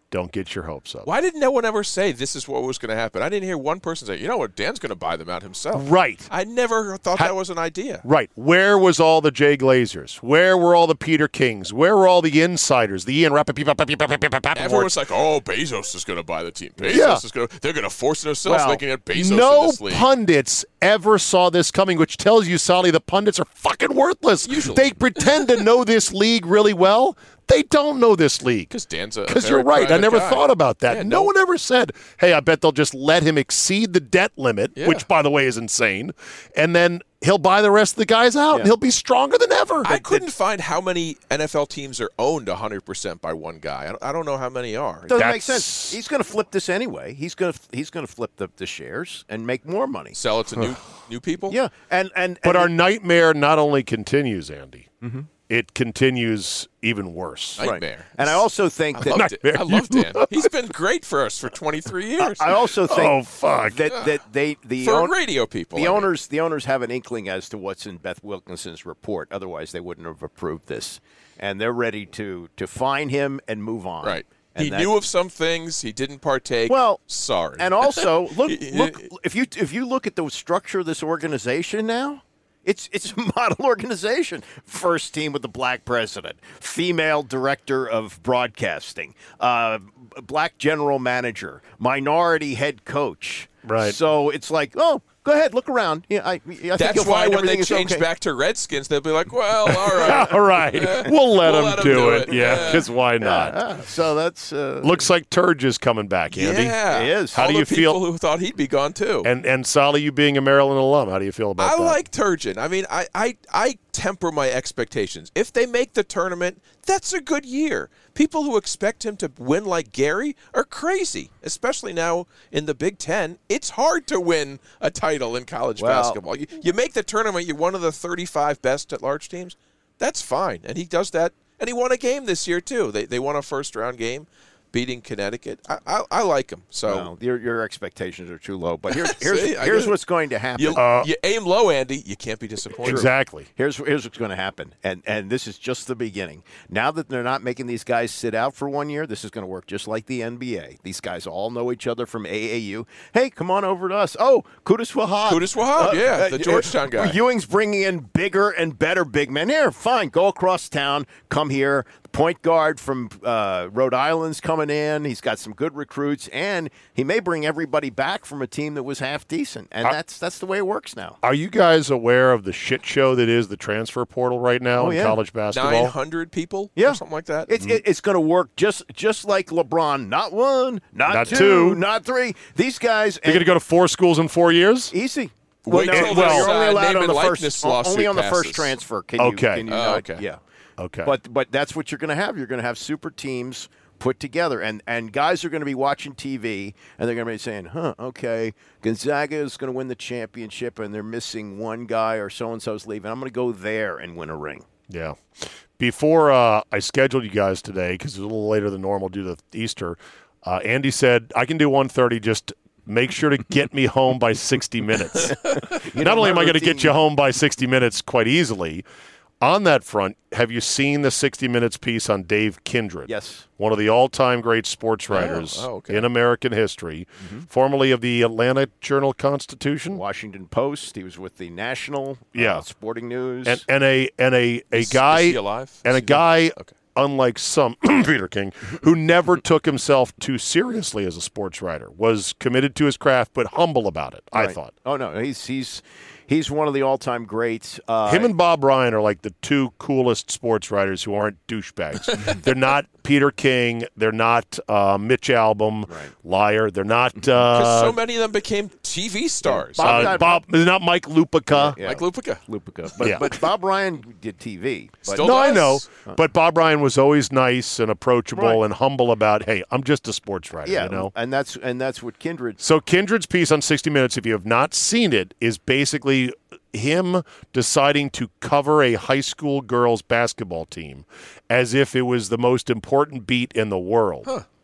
Don't get your hopes up. Why did no one ever say this is what was going to happen? I didn't hear one person say, you know what, Dan's going to buy them out himself. Right. I never thought Ha- that was an idea. Right. Where was all the Jay Glazers? Where were all the Peter Kings? Where were all the insiders? The Ian Rappaport? Everyone's like, oh, Bezos is going to buy the team. Bezos Yeah. is going to, they're going to force themselves Well, so they can get Bezos no in this league. pundits ever saw this coming, which tells you, Sally, the pundits are fucking worthless. Usually. They pretend to know this league really well. They don't know this league. Because Dan's a Because very you're right. I private never guy. thought about that. Yeah, no, no- one ever said, hey, I bet they'll just let him exceed the debt limit, Yeah. which, by the way, is insane, and then he'll buy the rest of the guys out, and he'll be stronger than ever. I couldn't find how many N F L teams are owned one hundred percent by one guy. I don't, I don't know how many are. Doesn't make sense. He's going to flip this anyway. He's going to he's going to flip the, the shares and make more money. Sell it to new new people? Yeah, and and, But and our nightmare not only continues, Andy, Mhm. it continues even worse. Nightmare. And I also think I that love, Dan. I love Dan. He's been great for us for twenty-three years. I also think Oh, fuck. that that they the For own- radio people, the I mean. owners the owners have an inkling as to what's in Beth Wilkinson's report. Otherwise, they wouldn't have approved this, and they're ready to to fine him and move on. Right. And he that- knew of some things. He didn't partake. Well, sorry. And also, look, He- look if you if you look at the structure of this organization now, it's it's a model organization. First team with the black president, female director of broadcasting, uh, black general manager, minority head coach. Right. So it's like, oh, go ahead, look around. Yeah, I, I think That's you'll why find when they everything is change okay. back to Redskins, they'll be like, well, all right. All right. Yeah. We'll let We'll him let 'em do, do it. it. Yeah, Yeah. because why not? Yeah, so that's uh, Looks like Turge is coming back, Andy. Yeah. He is. How All do the you feel? people who thought he'd be gone, too. And and Sally, you being a Maryland alum, how do you feel about I that? like Turgeon. I mean, I, I, I temper my expectations. If they make the tournament, that's a good year. People who expect him to win like Gary are crazy, especially now in the Big Ten. It's hard to win a title in college Well- basketball. You, you make the tournament, you're one of the thirty-five best at large teams. That's fine. And he does that. And he won a game this year, too. They, they won a first-round game, beating Connecticut. I, I, I like him. So well, your your expectations are too low. But here's here's, See, I here's get it. what's going to happen. you, Uh, you aim low, Andy. You can't be disappointed. Exactly. Here's here's what's going to happen, and and this is just the beginning. Now that they're not making these guys sit out for one year, this is going to work just like the N B A. These guys all know each other from A A U. Hey, come on over to us. Oh, Kudus Wahab. Kudus Wahab, yeah, the Georgetown guy. Ewing's bringing in bigger and better big men. Here, fine, go across town, come here. The point guard from uh, Rhode Island's coming in. He's got some good recruits, and he may bring everybody back from a team that was half decent. And Uh, that's that's the way it works now. Are you guys aware of the shit show that is the transfer portal right now Oh, in yeah. college basketball? nine hundred people Yeah. or something like that. It's it, it's going to work just just like LeBron. Not one, not, Not two, two. not three. These guys You're going to go to four schools in four years? easy. Wait no, till well, this, you're only uh, allowed name on and the likeness first only lawsuit on the first passes. transfer. Can you, Okay. Can you Oh, not- okay. Yeah. Okay. But but that's what you're going to have. You're going to have super teams put together, and and guys are going to be watching T V, and they're going to be saying, "Huh, okay, Gonzaga is going to win the championship, and they're missing one guy, or so and so's leaving. I'm going to go there and win a ring." Yeah. Before uh, I scheduled you guys today, because it was a little later than normal due to Easter, uh, Andy said, I can do one thirty, just make sure to get me home by sixty minutes. Not only am I going to get you home by sixty minutes quite easily, on that front, have you seen the sixty Minutes piece on Dave Kindred? Yes. One of the all-time great sports writers Oh, okay. in American history, formerly of the Atlanta Journal-Constitution. Washington Post. He was with the National. Yeah. Uh, Sporting News. And, and a and a, a Is- guy is he alive? and Is a he guy alive? Okay. unlike some Peter King who never took himself too seriously as a sports writer, was committed to his craft but humble about it. I Right. thought Oh no, he's he's he's one of the all-time greats. Uh, him and Bob Ryan are like the two coolest sports writers who aren't douchebags. They're not Peter King. They're not uh, Mitch Albom, liar. They're not Because uh, so many of them became T V stars. Bob- uh, Bob. They're not Mike Lupica. Yeah. Mike Lupica. Lupica. But Yeah. but Bob Ryan did T V. But Still No, I does. know, but Bob Ryan was always nice and approachable Right. and humble about, hey, I'm just a sports writer, yeah, you know. and that's and that's what Kindred. So Kindred's piece on sixty Minutes, if you have not seen it, is basically him deciding to cover a high school girls basketball team as if it was the most important beat in the world.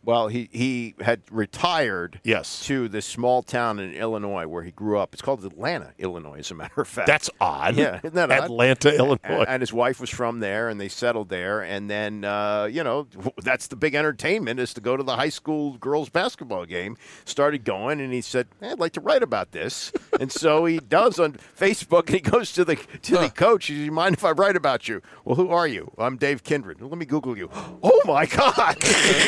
Well, he, he had retired yes. to this small town in Illinois where he grew up. It's called Atlanta, Illinois, as a matter of fact. That's odd. Yeah, isn't that odd? Atlanta, Illinois. And, and his wife was from there, and they settled there. And then, uh, you know, that's the big entertainment is to go to the high school girls basketball game. Started going, and he said, hey, I'd like to write about this. And so he does on Facebook, and he goes to the to the coach. He says, you mind if I write about you? Well, who are you? I'm Dave Kindred. Let me Google you. Oh, my God.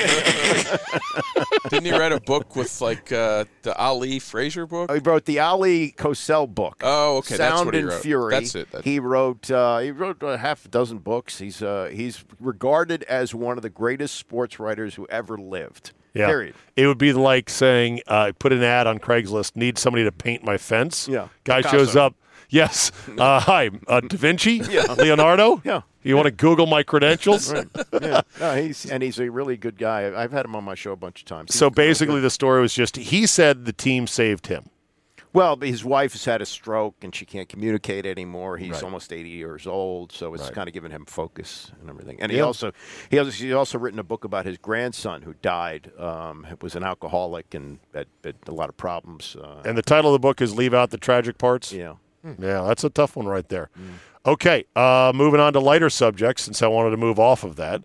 Didn't he write a book with, like, uh, the Ali Frazier book? He wrote the Ali Cosell book. Oh, okay. Sound That's what he and wrote. Fury. That's it. That's he wrote. Uh, he wrote a half a dozen books. He's uh, he's regarded as one of the greatest sports writers who ever lived. Yeah. Period. It would be like saying, uh, put an ad on Craigslist, need somebody to paint my fence. Yeah. Guy Picasso. shows up. Yes. Uh, hi, uh, Da Vinci? Yeah. Leonardo? Yeah. You want to Google my credentials? Right. Yeah. No, he's and he's a really good guy. I've had him on my show a bunch of times. So He's really basically, good. the story was just he said the team saved him. Well, but his wife has had a stroke and she can't communicate anymore. He's Right. almost eighty years old, so it's Right. kind of given him focus and everything. And he Yeah. also he has he's also written a book about his grandson who died. Um, was an alcoholic and had, had a lot of problems. Uh, And the title of the book is Leave Out the Tragic Parts? yeah. Yeah, that's a tough one right there. Okay, uh, moving on to lighter subjects since I wanted to move off of that.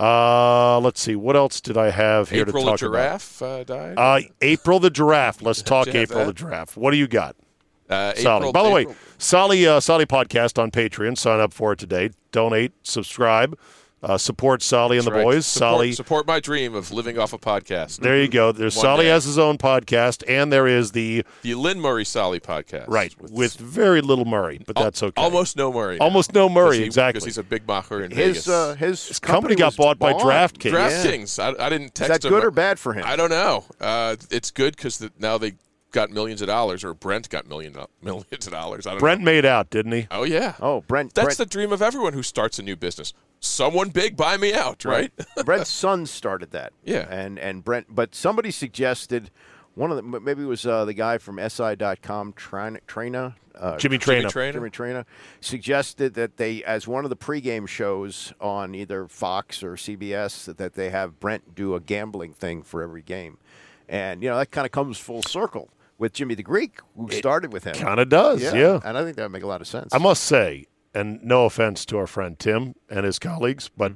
Uh, let's see, what else did I have here April to talk the giraffe uh, died? about? Uh, April the giraffe. Let's talk you have April the that? giraffe. What do you got? Uh, Solly. April, By the way, April- Solly, uh, Solly podcast on Patreon. Sign up for it today. Donate, subscribe, uh, support Solly and the That's right. boys. Support, Solly. support my dream of living off a podcast. There you go. There's One Solly day. has his own podcast, and there is the The Lynn Murray Solly podcast. right with, very little Murray, but Al- that's okay. Almost no Murray. now. Almost no Murray, 'Cause he- exactly. Because he's a big macher in His Vegas. uh, his, company got was bought by bought. DraftKings. DraftKings. I, I didn't text Is that him. good or bad for him? I don't know. Uh, it's good because now they got millions of dollars, or Brent got million millions of dollars. I don't Brent know. made out, didn't he? Oh yeah. Oh, Brent. That's Brent, the dream of everyone who starts a new business. Someone big buy me out, right? Brent's son started that. Yeah. And and Brent, but somebody suggested one of the maybe it was uh, the guy from S I dot com, Trina, Trina uh, Jimmy Jimmy Traina. Traina. Jimmy Traina, suggested that they, as one of the pregame shows on either Fox or C B S, that they have Brent do a gambling thing for every game, and you know that kind of comes full circle with Jimmy the Greek, who started with him. Kind of does, yeah. And I think that would make a lot of sense. I must say, and no offense to our friend Tim and his colleagues, but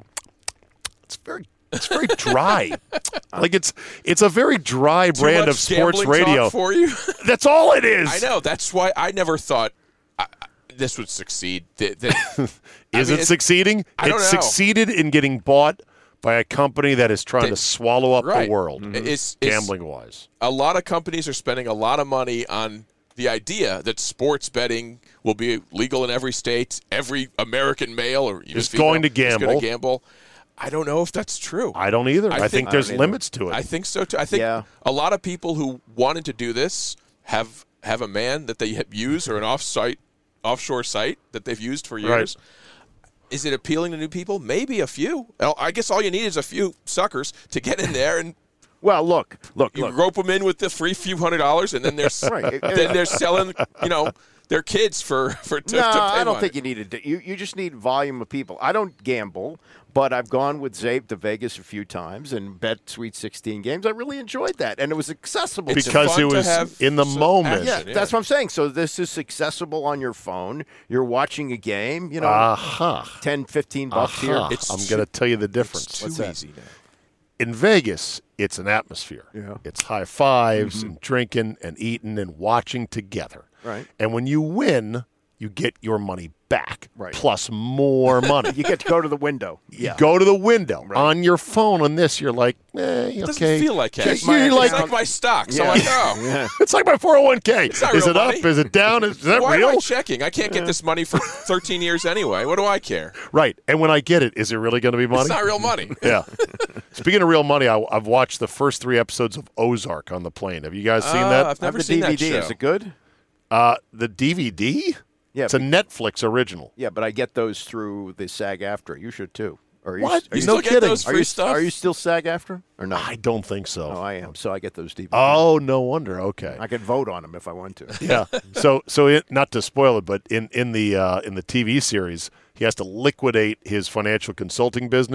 it's very it's very dry. Like it's it's a very dry Too brand much of sports gambling talk radio. for you. That's all it is. I know. That's why I never thought I, I, this would succeed. Th- th- I Is mean, it it's- succeeding? I It don't know. succeeded in getting bought by a company that is trying They- to swallow up right. the world, It's- it's- gambling wise. A lot of companies are spending a lot of money on the idea that sports betting will be legal in every state. Every American male or even Is female going to is going gamble. to gamble. I don't know if that's true. I don't either. I, I think, think- there's I don't either. limits to it. I think so too. I think Yeah. a lot of people who wanted to do this have have a man that they use or an off-site, offshore site that they've used for years. Is it appealing to new people? Maybe a few. Well, I guess all you need is a few suckers to get in there and well, look, look, you look. rope them in with the free few hundred dollars, and then they're Right. then they're selling, you know, their kids for for to, No, to pay I don't money. think you need to. You you just need volume of people. I don't gamble, but I've gone with Zabe to Vegas a few times and bet Sweet sixteen games. I really enjoyed that, and it was accessible It's because fun it to was have in the some moment. Yeah, action, yeah. that's what I'm saying. So this is accessible on your phone. You're watching a game. You know, Aha. ten, fifteen bucks Aha. here. It's I'm too- going to tell you the It's difference. too What's that? easy now. In Vegas, it's an atmosphere. Yeah. It's high 5s and drinking and eating and watching together. Right. And when you win, you get your money back, Right. plus more money. You get to go to the window. You go to the window. On your phone on this, you're like, eh, It doesn't okay. feel like cash. You're It's like, like my stocks. I'm Yeah. like, oh, Yeah. it's like my four oh one k. Is not it real up? money. Is it down? Is, is that why real? am I checking? I can't get this money for thirteen years anyway. What do I care? Right. And when I get it, is it really going to be money? It's not real money. Yeah. Speaking of real money, I, I've watched the first three episodes of Ozark on the plane. Have you guys seen Uh, that? I've never the seen D V D. that show. Is it good? Uh, the D V D? Yeah. It's a Netflix original. Yeah, but I get those through the SAG after. You should too. Are you, What? Are You you, still no get kidding. those are free you, stuff? Are you still SAG after or no? I don't think so. Oh, I am. So I get those D V Ds. Oh, no wonder. Okay. I could vote on them if I want to. Yeah. So, so it, not to spoil it, but in in the uh, in the T V series, he has to liquidate his financial consulting business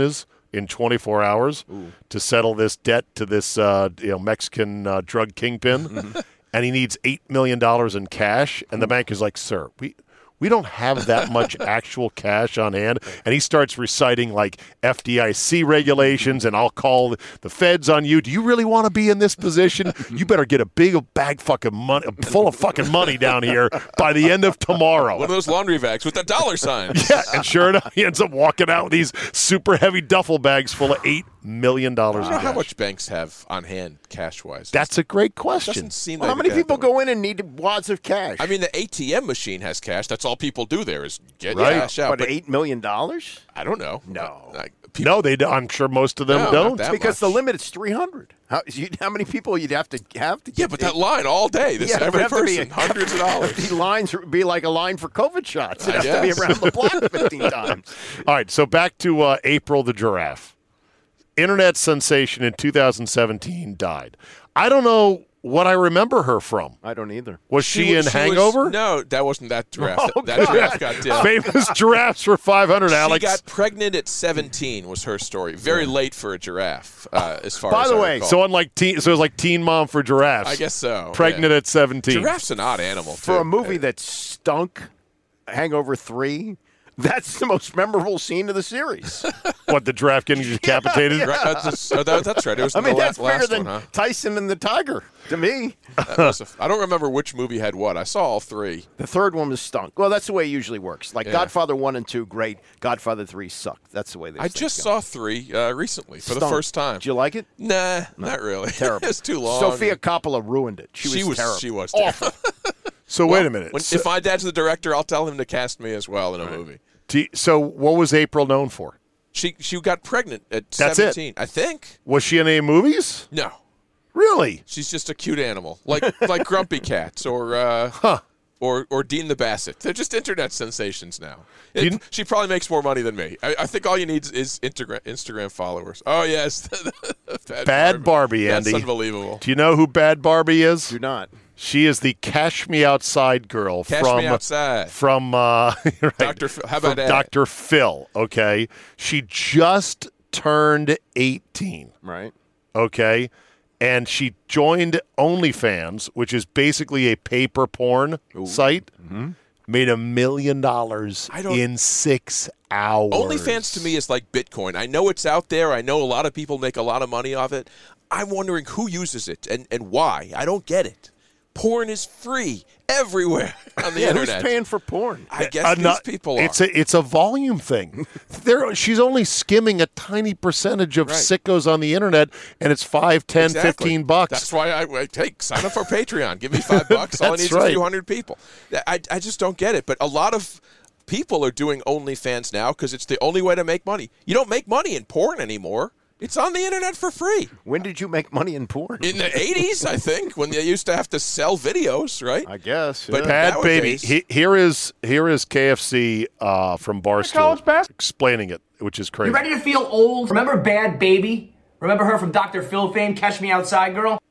in twenty-four hours Ooh. to settle this debt to this uh, you know Mexican uh, drug kingpin, Mm-hmm. and he needs eight million dollars in cash. And the bank is like, "Sir, we." We don't have that much actual cash on hand. And he starts reciting like F D I C regulations, and I'll call the feds on you. Do you really want to be in this position? You better get a big bag fucking money, full of fucking money down here by the end of tomorrow. One of those laundry bags with the dollar signs. Yeah, and sure enough, he ends up walking out with these super heavy duffel bags full of eight million dollars. I don't know how much banks have on hand cash-wise. That's a great question. Doesn't seem Well, like how many that, people though. go in and need wads of cash? I mean, the A T M machine has cash. That's all people do there is get Right. cash out. But eight million dollars? I don't know. No. Like, No, they. do- I'm sure most of them No, not don't. that Because much. the limit is three hundred. How, you, how many people you'd have to have to? Yeah, but that line all day. This Yeah, it would every have to be person, a- hundreds of dollars. The lines would be like a line for COVID shots. It'd I have to be guess. around the block fifteen times. All right, so back to uh, April the giraffe. Internet sensation in two thousand seventeen died. I don't know what I remember her from. I don't either. Was she, was- in she Hangover? Was, no, that wasn't that giraffe. Oh, that God. giraffe got dead. Famous giraffes for five hundred, Alex. She got pregnant at seventeen was her story. Very late for a giraffe, uh, as far By as the I way, recall. so unlike teen, so it was like Teen Mom for giraffes. I guess so. Pregnant yeah. at seventeen. Giraffe's an odd animal, too. For a movie that stunk, Hangover three, that's the most memorable scene of the series. What, the giraffe getting decapitated? Right, that's, just- oh, that- that's right. It was I mean, the that's la- last bigger than one, huh? Tyson and the Tiger to me. That was a- I don't remember which movie had what. I saw all three. The third one was stunk. Well, that's the way it usually works. Like Yeah. Godfather one and two, great. Godfather three sucked. That's the way they. I just saw three uh, recently for the Stunk. first time. Did you like it? Nah, not really. Terrible. It's too long. Sophia Coppola ruined it. She was, She was terrible. she was awful. So Well, wait a minute. When, So, if my dad's the director, I'll tell him to cast me as well in a movie. t- so what was April known for? She she got pregnant at That's it? seventeen. I think. Was she in any movies? No. Really? She's just a cute animal, like like Grumpy Cats or uh, Huh. or or Dean the Basset. They're just internet sensations now. It- You- she probably makes more money than me. I, I think all you need is Instagram Instagram followers. Oh yes, Bad, Bad Barbie, That's Andy. unbelievable. Do you know who Bad Barbie is? Do not. She is the Cash Me Outside girl Cash from Me Outside. from uh, right, Doctor Phil. How from about that? Doctor Phil. Okay, she just turned eighteen. Right. Okay, and she joined OnlyFans, which is basically a paper porn site. Mm-hmm. Made a million dollars I don't- in six hours. OnlyFans to me is like Bitcoin. I know it's out there. I know a lot of people make a lot of money off it. I'm wondering who uses it and, and why. I don't get it. Porn is free everywhere on the Yeah, internet. who's paying for porn? I guess Uh, these not- people are. It's a it's a volume thing. there, she's only skimming a tiny percentage of Right. sickos on the internet, and it's five, ten, Exactly. fifteen bucks. That's why I, I take sign up for Patreon. Give me five bucks. All I That's need is right. a few hundred people. I, I just don't get it. But a lot of people are doing OnlyFans now because it's the only way to make money. You don't make money in porn anymore. It's on the internet for free. When did you make money in porn? In the eighties, I think, when they used to have to sell videos, right? I guess. But yeah. Bad baby. nowadays- He, here is here is K F C uh, from Barstool explaining it, which is crazy. You ready to feel old? Remember Bad Baby? Remember her from Doctor Phil fame, Catch Me Outside Girl?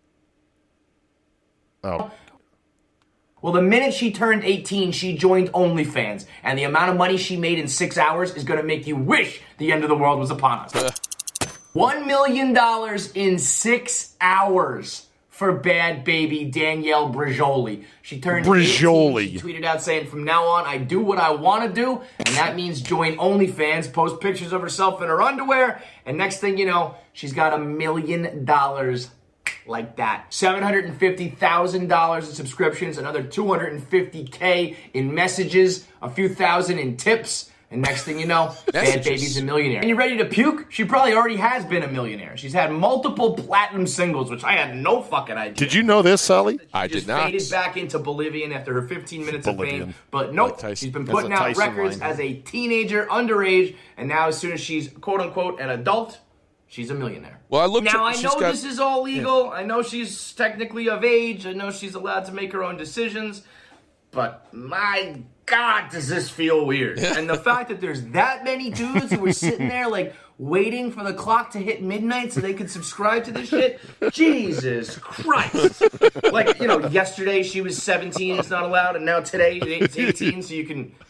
Oh, Well, the minute she turned eighteen, she joined OnlyFans. And the amount of money she made in six hours is going to make you wish the end of the world was upon us. One million dollars in six hours for Bad Baby Danielle Brajoli. She turned Brajoli. eighteen. She tweeted out saying, from now on, I do what I want to do. And that means join OnlyFans, post pictures of herself in her underwear. And next thing you know, she's got a million dollars like that. seven hundred fifty thousand dollars in subscriptions, another two hundred fifty thousand in messages, a few thousand in tips. And next thing you know, Bad Messages. Baby's a millionaire. And you ready to puke? She probably already has been a millionaire. She's had multiple platinum singles, which I had no fucking idea. did you know this, Sally? I Just did not. faded back into Bolivian after her fifteen minutes Bolivian. of fame. But nope, Like Tyson. she's been That's putting a out Tyson records line. as a teenager, underage, and now as soon as she's quote-unquote an adult, she's a millionaire. Well, I looked. Now, at, I she's know got, this is all legal. I know she's technically of age. I know she's allowed to make her own decisions. But my God, does this feel weird. And the fact that there's that many dudes who were sitting there, like, waiting for the clock to hit midnight so they could subscribe to this shit. Jesus Christ. Like, you know, yesterday she was seventeen, it's not allowed, and now today it's eighteen, so you can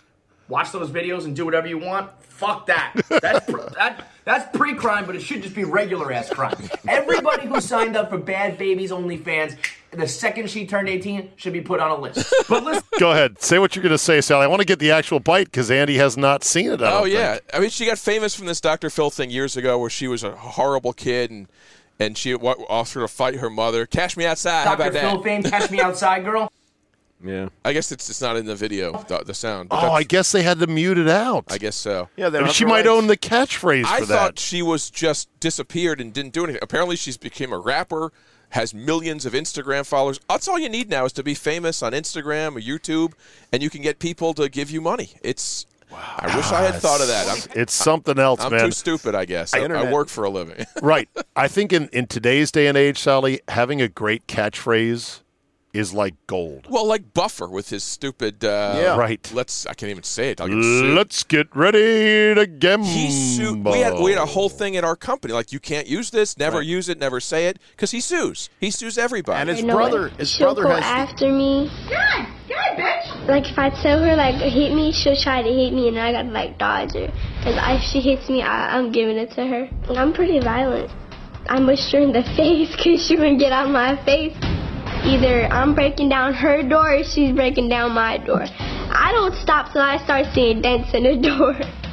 watch those videos and do whatever you want. Fuck that. That's pr- that, that's pre-crime, but it should just be regular-ass crime. Everybody who signed up for Bad Babies OnlyFans, the second she turned eighteen, should be put on a list. But listen. Go ahead. Say what you're going to say, Sally. I want to get the actual bite because Andy has not seen it. I Oh don't yeah, think. I mean, she got famous from this Doctor Phil thing years ago, where she was a horrible kid and and she w- offered to fight her mother. Cash me outside. How Doctor about Phil that? fame, Catch Me Outside, girl. Yeah. I guess it's it's not in the video, the, the sound. but Oh, that's- I guess they had to mute it out. I guess so. Yeah, they I mean, don't have she the might rights. own the catchphrase I for thought that. she was just disappeared and didn't do anything. Apparently, she's became a rapper, has millions of Instagram followers. That's all you need now is to be famous on Instagram or YouTube, and you can get people to give you money. It's. I wish I had thought of that. I'm, It's something else, I'm man. too stupid, I guess. I, I work for a living. Right. I think in, in today's day and age, Sally, having a great catchphrase is like gold. Well, like Buffer with his stupid. Uh, Yeah. Right. Let's. I can't even say it. I'll get sued. Let's get ready to gamble. He sued. We had we had a whole thing at our company like you can't use this, never use it, never say it, because he sues. He sues everybody. And his You know brother, what? his She'll brother go has. after me. Good, good, bitch. Like if I tell her like hit me, she'll try to hit me, and I gotta like dodge her. Cause if she hits me, I, I'm giving it to her. And I'm pretty violent. I mushed her in the face cause she wouldn't get out of my face. Either I'm breaking down her door or she's breaking down my door. I don't stop till I start seeing dents in the door.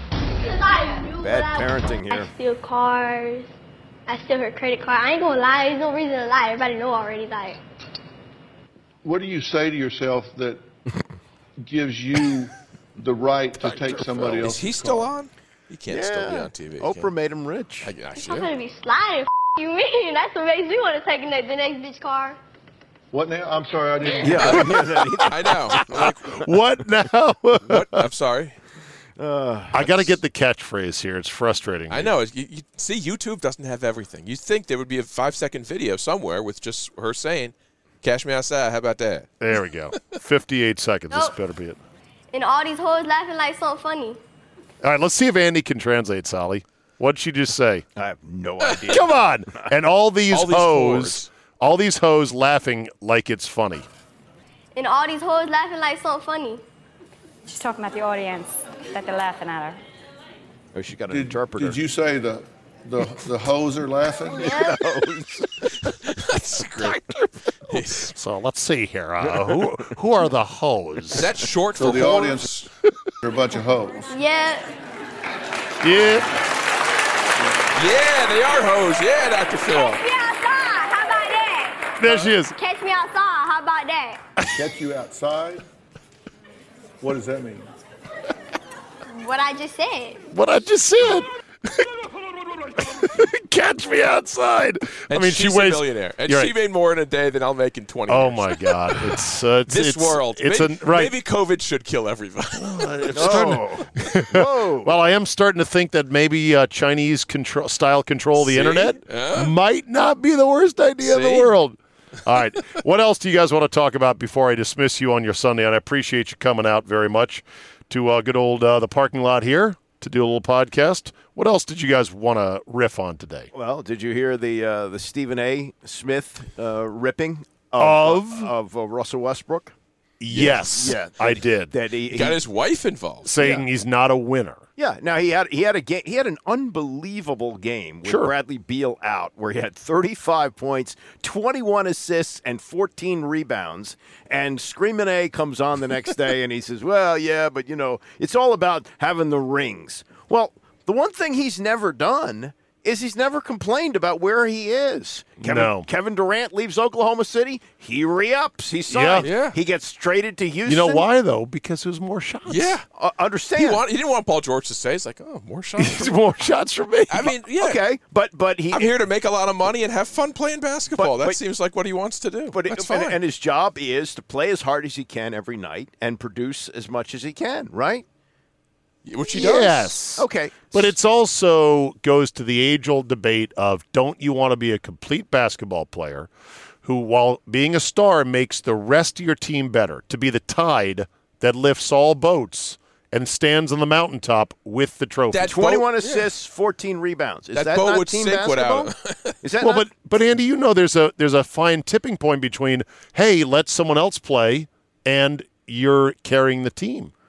Bad parenting here. I steal cars. I steal her credit card. I ain't gonna lie. There's no reason to lie. Everybody know already. Like. What do you say to yourself that gives you the right to take somebody Is else's he still car? on? He can't still be on T V. Oprah can made him rich. I, I I'm should. gonna be sliding. F- you mean? That's what makes me want to take the next, the next bitch car. What now? I'm sorry, I didn't. Yeah, I didn't hear that either. I know. Like, What now? what? I'm sorry. I got to get the catchphrase here. It's frustrating. I know. You, you, see, YouTube doesn't have everything. You'd think there would be a five-second video somewhere with just her saying, "Cash me outside." How about that? There we go. fifty-eight seconds. This Nope. better be it. And all these hoes laughing like something funny. All right, let's see if Andy can translate, Sally. What'd she just say? I have no idea. Come on. And all these, All these hoes, whores. all these hoes laughing like it's funny. And all these hoes laughing like something funny. She's talking about the audience, that they're laughing at her. Oh, she got an Did, interpreter. did you say the the the hoes are laughing? Yeah. That's great. So let's see here. Uh, who who are the hoes? Is that short So for the whores? audience are a bunch of hoes. Yeah. Yeah. Yeah, they are hoes. Yeah, Doctor Phil. Catch me outside. How about that? There she is. Catch me outside. How about that? Catch you outside? What does that mean? What I just said. What I just said. Catch me outside. And I mean, she's she weighs. a millionaire, and You're she right. made more in a day than I'll make in twenty. Oh years. my God! It's, uh, it's This it's, world. It's maybe, a right. maybe COVID should kill everybody. It's starting to- Whoa. Well, I am starting to think that maybe uh, Chinese control, style control of the See? internet Yeah. might not be the worst idea in the See? world. All right. What else do you guys want to talk about before I dismiss you on your Sunday? And I appreciate you coming out very much to uh, good old uh, the parking lot here to do a little podcast. What else did you guys want to riff on today? Well, did you hear the uh, the Stephen A. Smith uh, ripping of Of? of uh, Russell Westbrook? Yes, Yeah, I did. That he, Got he- his wife involved. Saying he's not a winner. Yeah, now he had he had a game he had an unbelievable game with Sure. Bradley Beal out where he had thirty-five points, twenty-one assists and fourteen rebounds, and Screamin' A comes on the next day and he says, "Well, yeah, but you know, it's all about having the rings." Well, the one thing he's never done is he's never complained about where he is. Kevin, No. Kevin Durant leaves Oklahoma City, he re-ups, he signs. Yeah. Yeah. He gets traded to Houston. You know why, though? Because there's more shots. Yeah. Uh, understand. He, want, he didn't want Paul George to say, it's like, oh, more shots. more shots for me. I mean, yeah. Okay, but but he I'm here to make a lot of money and have fun playing basketball. But- that but- seems like what he wants to do. But That's it, and, fine. and his job is to play as hard as he can every night and produce as much as he can, right? Which he does. Yes. Okay. But it's also goes to the age-old debate of don't you want to be a complete basketball player who, while being a star, makes the rest of your team better, to be the tide that lifts all boats and stands on the mountaintop with the trophy. That twenty-one boat- assists, fourteen rebounds. Is That that, boat not would team sink basketball? without Is that well, not? but but Andy, you know there's a there's a fine tipping point between hey, let someone else play and you're carrying the team.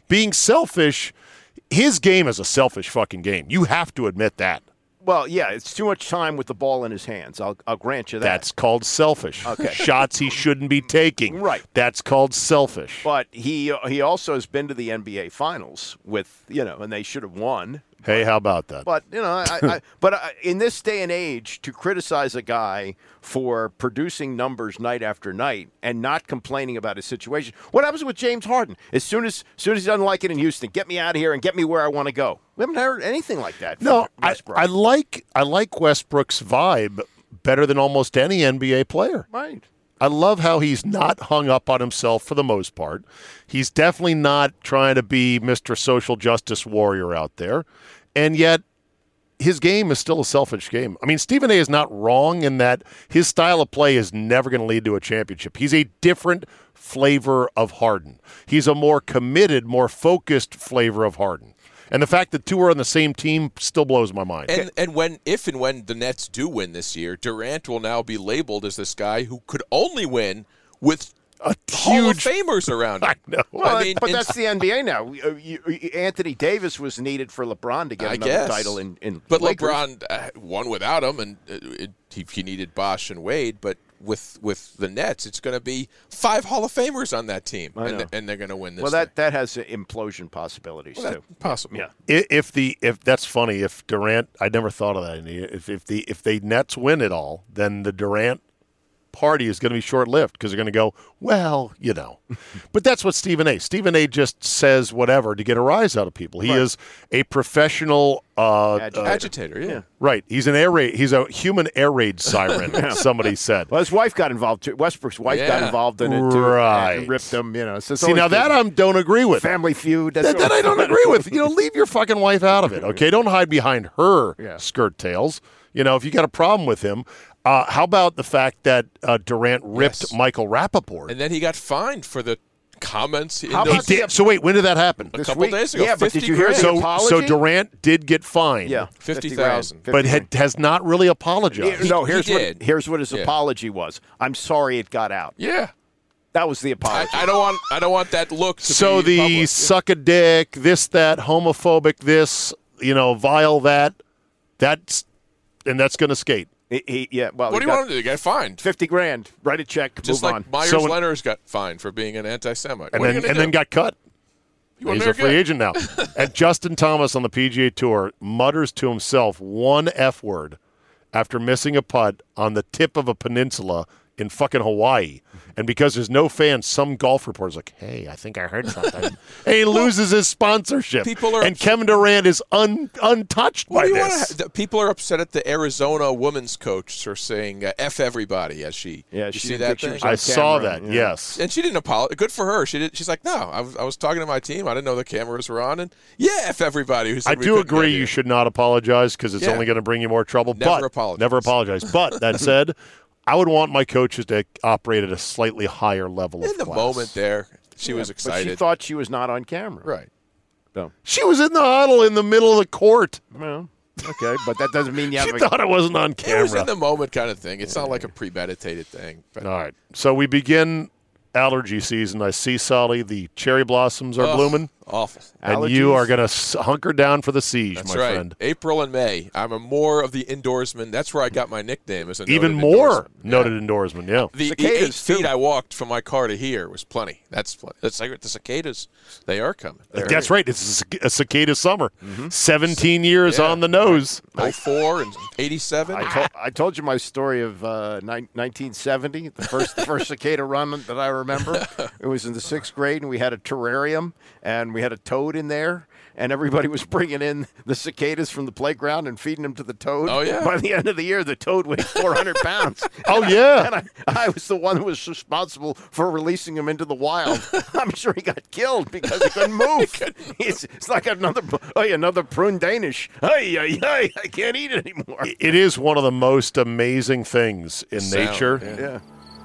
being selfish, his game is a selfish fucking game. You have to admit that. Well, yeah, it's too much time with the ball in his hands. I'll, I'll grant you that. That's called selfish. Okay. Shots he shouldn't be taking. Right. That's called selfish. But he he also has been to the N B A Finals with, you know, and they should have won. Hey, how about that? But, you know, I, I, but I, in this day and age, to criticize a guy for producing numbers night after night and not complaining about his situation. What happens with James Harden? As soon as, as soon as he doesn't like it in Houston, get me out of here and get me where I want to go. We haven't heard anything like that from No, I, Westbrook. I like I like Westbrook's vibe better than almost any N B A player. Right. I love how he's not hung up on himself for the most part. He's definitely not trying to be Mister Social Justice Warrior out there. And yet, his game is still a selfish game. I mean, Stephen A. is not wrong in that his style of play is never going to lead to a championship. He's a different flavor of Harden. He's a more committed, more focused flavor of Harden. And the fact that two are on the same team still blows my mind. And and when if and when the Nets do win this year, Durant will now be labeled as this guy who could only win with a Hall of huge Famers around him. I know. Well, I mean, but in- that's the N B A now. You- you- Anthony Davis was needed for LeBron to get I another guess. title in, in But Lakers. LeBron uh, won without him, and uh, it, he, he needed Bosh and Wade. But with with the Nets, it's going to be five Hall of Famers on that team, I and, know. and they're going to win this. Well, that, that has uh, implosion possibilities, Well, too. that- possible. Yeah. I- If the if that's funny, if Durant, I never thought of that. If if the if the Nets win it all, then the Durant party is going to be short lived because they're going to go, well, you know. But that's what Stephen A. Stephen A. just says whatever to get a rise out of people. He Right. is a professional uh, Agitator. uh, Agitator, yeah. right. He's an air raid. He's a human air raid siren. Somebody said. Well, his wife got involved, too. Westbrook's wife got Yeah. involved in it, too. Right. And ripped him, you know. So it's See, now always that been I don't agree with. Family Feud. That's That, that I don't agree with. You know, leave your fucking wife out of it, okay? Don't hide behind her Yeah. skirt tails. You know, if you got a problem with him, uh, how about the fact that uh, Durant ripped Yes. Michael Rappaport? and then he got fined for the comments. In How those, He did. So wait, when did that happen? a This couple week. days ago. Yeah, but did fifty you hear grand. the So, apology? so Durant did get fined. Yeah. fifty grand. thousand. But had, has not really apologized. Yeah, no, He- here's he what did. here's what his Yeah. apology was. I'm sorry it got out. Yeah. That was the I, apology. I don't want. I don't want that look. To So be the public. suck a dick, this, that, homophobic, this, you know, vile, that, that's, and that's going to skate. He, he- yeah, well, What he do you got want to do? Get fined. fifty grand. Write a check. Just move like on. Myers So- Leonard's got fined for being an anti-Semite. And What are then you gonna and do? then got cut. You want He's to a free agent now. And Justin Thomas on the P G A Tour mutters to himself one F word after missing a putt on the tip of a peninsula in fucking Hawaii. And because there's no fans, some golf reporter's like, hey, I think I heard something. and he loses his sponsorship. People are and ups- Kevin Durant is un, untouched What by do you this. want to? People are upset at the Arizona women's coach for saying uh, "f everybody" as she. Yeah, you she see didn't that think she thing? was I on saw camera, that, yeah. yes. And she didn't apologize. Good for her. She did. She's like, no, I was, I was talking to my team. I didn't know the cameras were on. And yeah, f everybody. Who said I we do couldn't agree get you here. should not apologize because it's Yeah. only going to bring you more trouble. Never but apologize. Never apologize. But that said, I would want my coaches to operate at a slightly higher level of In the class. moment there, she Yeah, was But excited. she thought she was not on camera. right. So, She was in the huddle in the middle of the court. well, okay, but that doesn't mean you She have a thought it wasn't on It was camera. in the moment kind of thing. It's not like a premeditated thing. But All right. So we begin allergy season. I see, Solly, the cherry blossoms are Ugh, blooming. awful. And you Allergies? are going to hunker down for the siege, That's my right. friend. April and May. I'm a more of the indoorsman. That's where I got my nickname as a Even noted more endorseman. noted Yeah. endorsement, yeah. The, the Cicadas, eight feet too. I walked from my car to here was plenty. That's plenty. That's like the cicadas. They are coming. They're That's right. It's a cic- a cicada summer. seventeen years Yeah. on the nose. oh four and eighty-seven. I told, I told you my story of uh, ni- nineteen seventy, the first the first cicada run that I remember. It was in the sixth grade, and we had a terrarium, and we had a toad in there, and everybody was bringing in the cicadas from the playground and feeding them to the toad. Oh, yeah. By the end of the year, the toad weighed four hundred pounds. Oh, yeah. And I, I was the one who was responsible for releasing him into the wild. I'm sure he got killed because he couldn't move. it's, it's like another oh, another prune Danish. Ay, ay, ay, I can't eat it anymore. It is one of the most amazing things in Sound, nature. yeah. Yeah.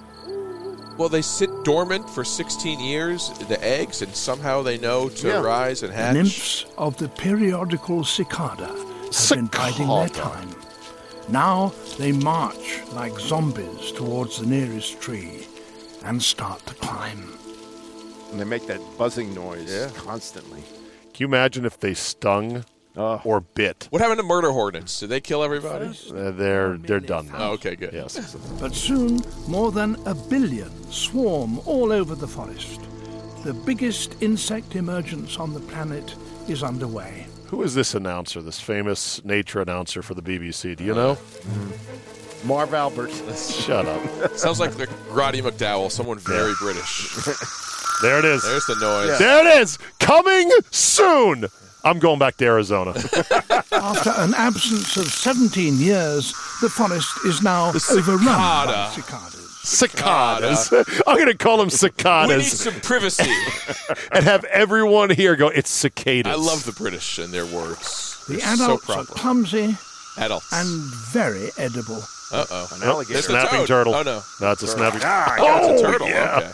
Well, they sit dormant for sixteen years, the eggs, and somehow they know to Yeah. rise and hatch. Nymphs of the periodical cicada have been biding their Cicada. time. Now they march like zombies towards the nearest tree and start to climb. And they make that buzzing noise Yeah. constantly. Can you imagine if they stung or bit? What happened to murder hornets? Did they kill everybody? Uh, they're they're done now. Oh, okay, good. Yes. But soon, more than a billion swarm all over the forest. The biggest insect emergence on the planet is underway. Who is this announcer, this famous nature announcer for the B B C? Do you know? Marv Albert. Shut up. Sounds like the Roddy McDowell, someone very British. There it is. There's the noise. There it is. Coming soon. I'm going back to Arizona. After an absence of seventeen years, the forest is now overrun by cicadas. Cicadas. I'm going to call them cicadas. We need some privacy. And have everyone here go, it's cicadas. I love the British and their words. The They're adults so are proper. clumsy Adults. and very edible. Uh-oh. An alligator. It's a Snapping toad. turtle. Oh, no. No, it's a snapping Ah, oh, yeah, it's a turtle. Yeah. Okay.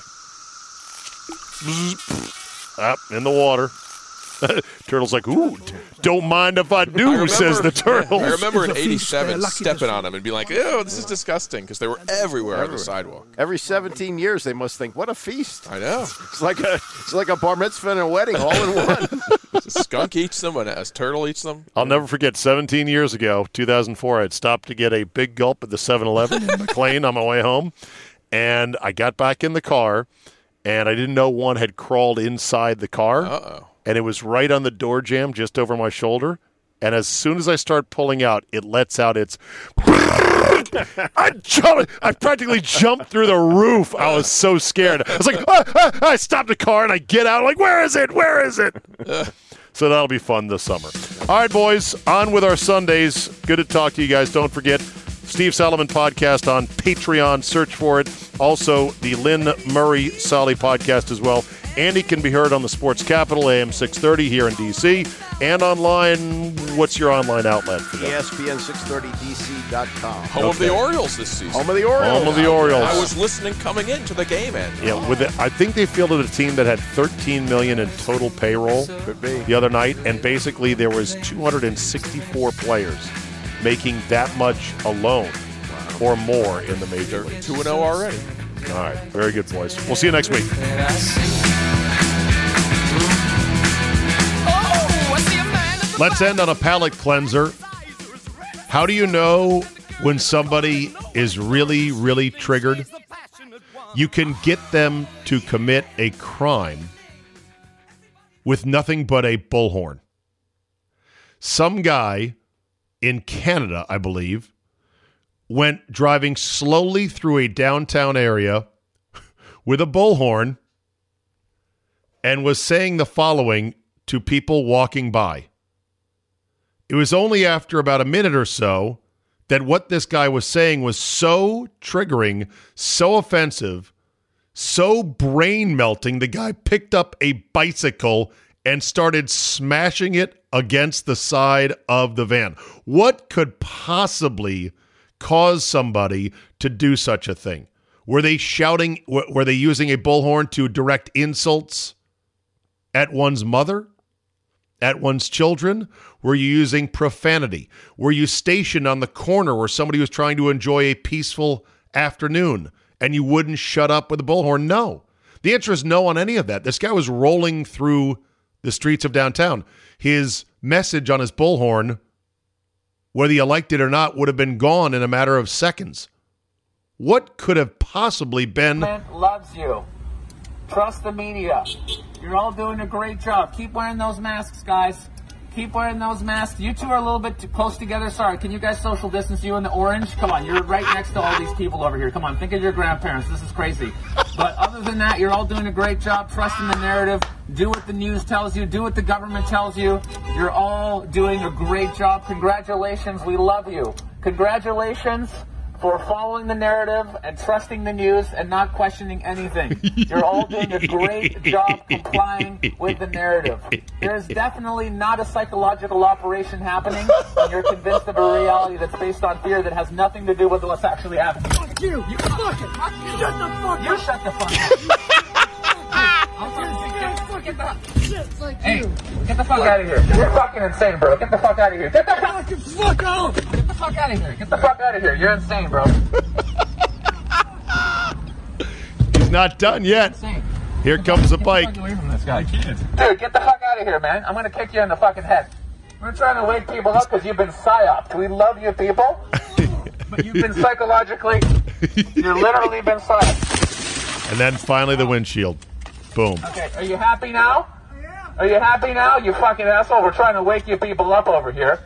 Up in the water. Turtle's like, ooh, don't mind if I do, I remember, says the turtle. I remember in It's a feast eighty-seven they're lucky to stepping see. on them and being like, ew, this is disgusting, because they were everywhere on the sidewalk. Every seventeen years, they must think, what a feast. I know. It's like a it's like a bar mitzvah and a wedding all in one. A skunk eats them, and a turtle eats them. I'll never forget, seventeen years ago, two thousand four, I had stopped to get a big gulp at the seven eleven in McLean on my way home, and I got back in the car, and I didn't know one had crawled inside the car. Uh-oh. And it was right on the door jamb just over my shoulder. And as soon as I start pulling out, it lets out its... I, jumped, I practically jumped through the roof. I was so scared. I was like, ah, ah, I stopped the car and I get out. I'm like, where is it? Where is it? So that'll be fun this summer. All right, boys, on with our Sundays. Good to talk to you guys. Don't forget, Steve Solomon podcast on Patreon. Search for it. Also, the Lynn Murray Solly podcast as well. Andy can be heard on the Sports Capital, A M six thirty here in D C. And online, what's your online outlet for E that? S P N six thirty D C dot com. Home of the Orioles this season. Home of the Orioles. Home of the Orioles. I was listening coming into the game, Ed. Yeah, with it, I think they fielded a team that had thirteen million dollars in total payroll Could be. the other night, and basically there was two hundred sixty-four players making that much alone or more in the major leagues. two and oh already. All right, very good, boys. We'll see you next week. Let's end on a palate cleanser. How do you know when somebody is really, really triggered? You can get them to commit a crime with nothing but a bullhorn. Some guy in Canada, I believe, went driving slowly through a downtown area with a bullhorn and was saying the following to people walking by. It was only after about a minute or so that what this guy was saying was so triggering, so offensive, so brain-melting, the guy picked up a bicycle and started smashing it against the side of the van. What could possibly cause somebody to do such a thing? Were they shouting, were they using a bullhorn to direct insults at one's mother? At one's children? Were you using profanity? Were you stationed on the corner where somebody was trying to enjoy a peaceful afternoon and you wouldn't shut up with a bullhorn? No. The answer is no on any of that. This guy was rolling through the streets of downtown. His message on his bullhorn, whether you liked it or not, would have been gone in a matter of seconds. What could have possibly been... Loves you. Trust the media. You're all doing a great job. Keep wearing those masks, guys. Keep wearing those masks. You two are a little bit too close together. Sorry, can you guys social distance, you and the orange? Come on, you're right next to all these people over here. Come on, think of your grandparents. This is crazy. But other than that, you're all doing a great job. Trust in the narrative. Do what the news tells you. Do what the government tells you. You're all doing a great job. Congratulations. We love you. Congratulations for following the narrative and trusting the news and not questioning anything. You're all doing a great job complying with the narrative. There's definitely not a psychological operation happening when you're convinced of a reality that's based on fear that has nothing to do with what's actually happening. Fuck you! You fucking shut the fuck up! You shut the fuck up! Hey, get the fuck out of here. You're fucking insane, bro. Get the fuck out of here. Get the fucking fuck out! Get the fuck out of here. Get the fuck out of here. You're insane, bro. He's not done yet. Here comes the bike. Get away from this guy. Dude, get the fuck out of here, man. I'm going to kick you in the fucking head. We're trying to wake people up because you've been psyoped. We love you people, but you've been psychologically, you've literally been psyoped. And then finally the windshield. Boom. Okay, are you happy now? Are you happy now, you fucking asshole? We're trying to wake you people up over here.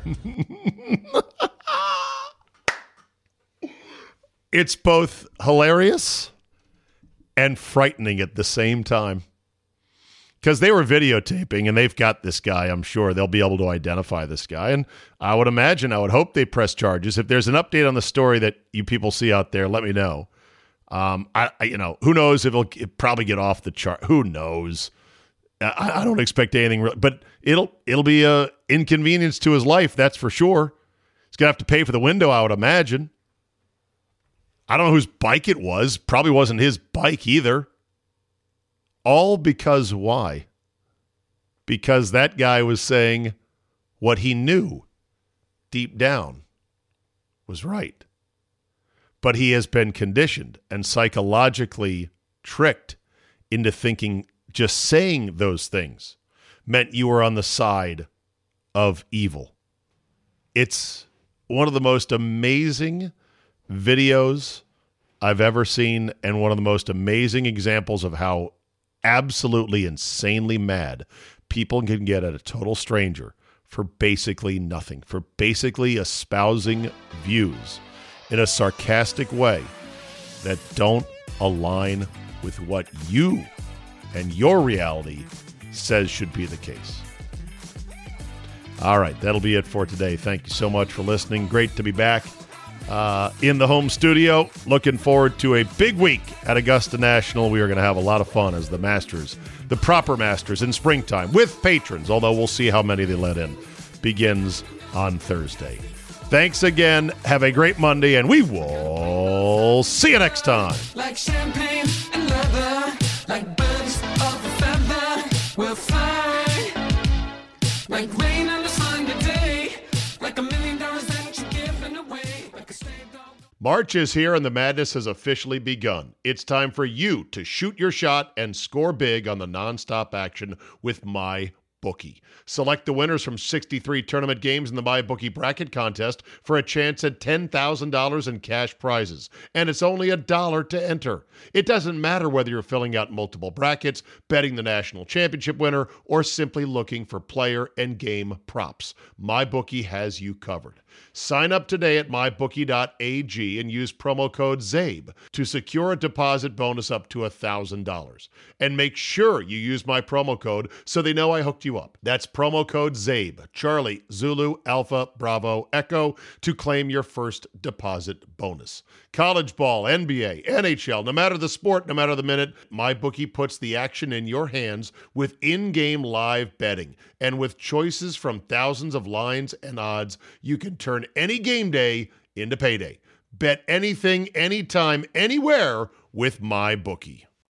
It's both hilarious and frightening at the same time. Because they were videotaping, and they've got this guy, I'm sure. They'll be able to identify this guy. And I would imagine, I would hope they press charges. If there's an update on the story that you people see out there, let me know. Um, I, I you know, who knows if it'll it probably get off the chart. Who knows? I, I don't expect anything, real, but it'll it'll be a inconvenience to his life, that's for sure. He's going to have to pay for the window, I would imagine. I don't know whose bike it was. Probably wasn't his bike either. All because why? Because that guy was saying what he knew deep down was right. But he has been conditioned and psychologically tricked into thinking just saying those things meant you were on the side of evil. It's one of the most amazing videos I've ever seen, and one of the most amazing examples of how absolutely insanely mad people can get at a total stranger for basically nothing, for basically espousing views in a sarcastic way that don't align with what you and your reality says should be the case. All right, that'll be it for today. Thank you so much for listening. Great to be back uh, in the home studio. Looking forward to a big week at Augusta National. We are going to have a lot of fun as the Masters, the proper Masters in springtime with patrons, although we'll see how many they let in, begins on Thursday. Thanks again. Have a great Monday, and we will see you next time. Like champagne and leather, like birds of a feather, we'll fly. Like rain on a Sunday day, like a million dollars that you're giving away, like a stray dog. March is here and the madness has officially begun. It's time for you to shoot your shot and score big on the nonstop action with MyBookie. Select the winners from sixty-three tournament games in the MyBookie bracket contest for a chance at ten thousand dollars in cash prizes. And it's only a dollar to enter. It doesn't matter whether you're filling out multiple brackets, betting the national championship winner, or simply looking for player and game props. MyBookie has you covered. Sign up today at my bookie dot a g and use promo code ZABE to secure a deposit bonus up to one thousand dollars. And make sure you use my promo code so they know I hooked you up. That's promo code ZABE, Charlie, Zulu, Alpha, Bravo, Echo, to claim your first deposit bonus. College ball, N B A, N H L, no matter the sport, no matter the minute, MyBookie puts the action in your hands with in-game live betting. And with choices from thousands of lines and odds, you can turn any game day into payday. Bet anything, anytime, anywhere with MyBookie.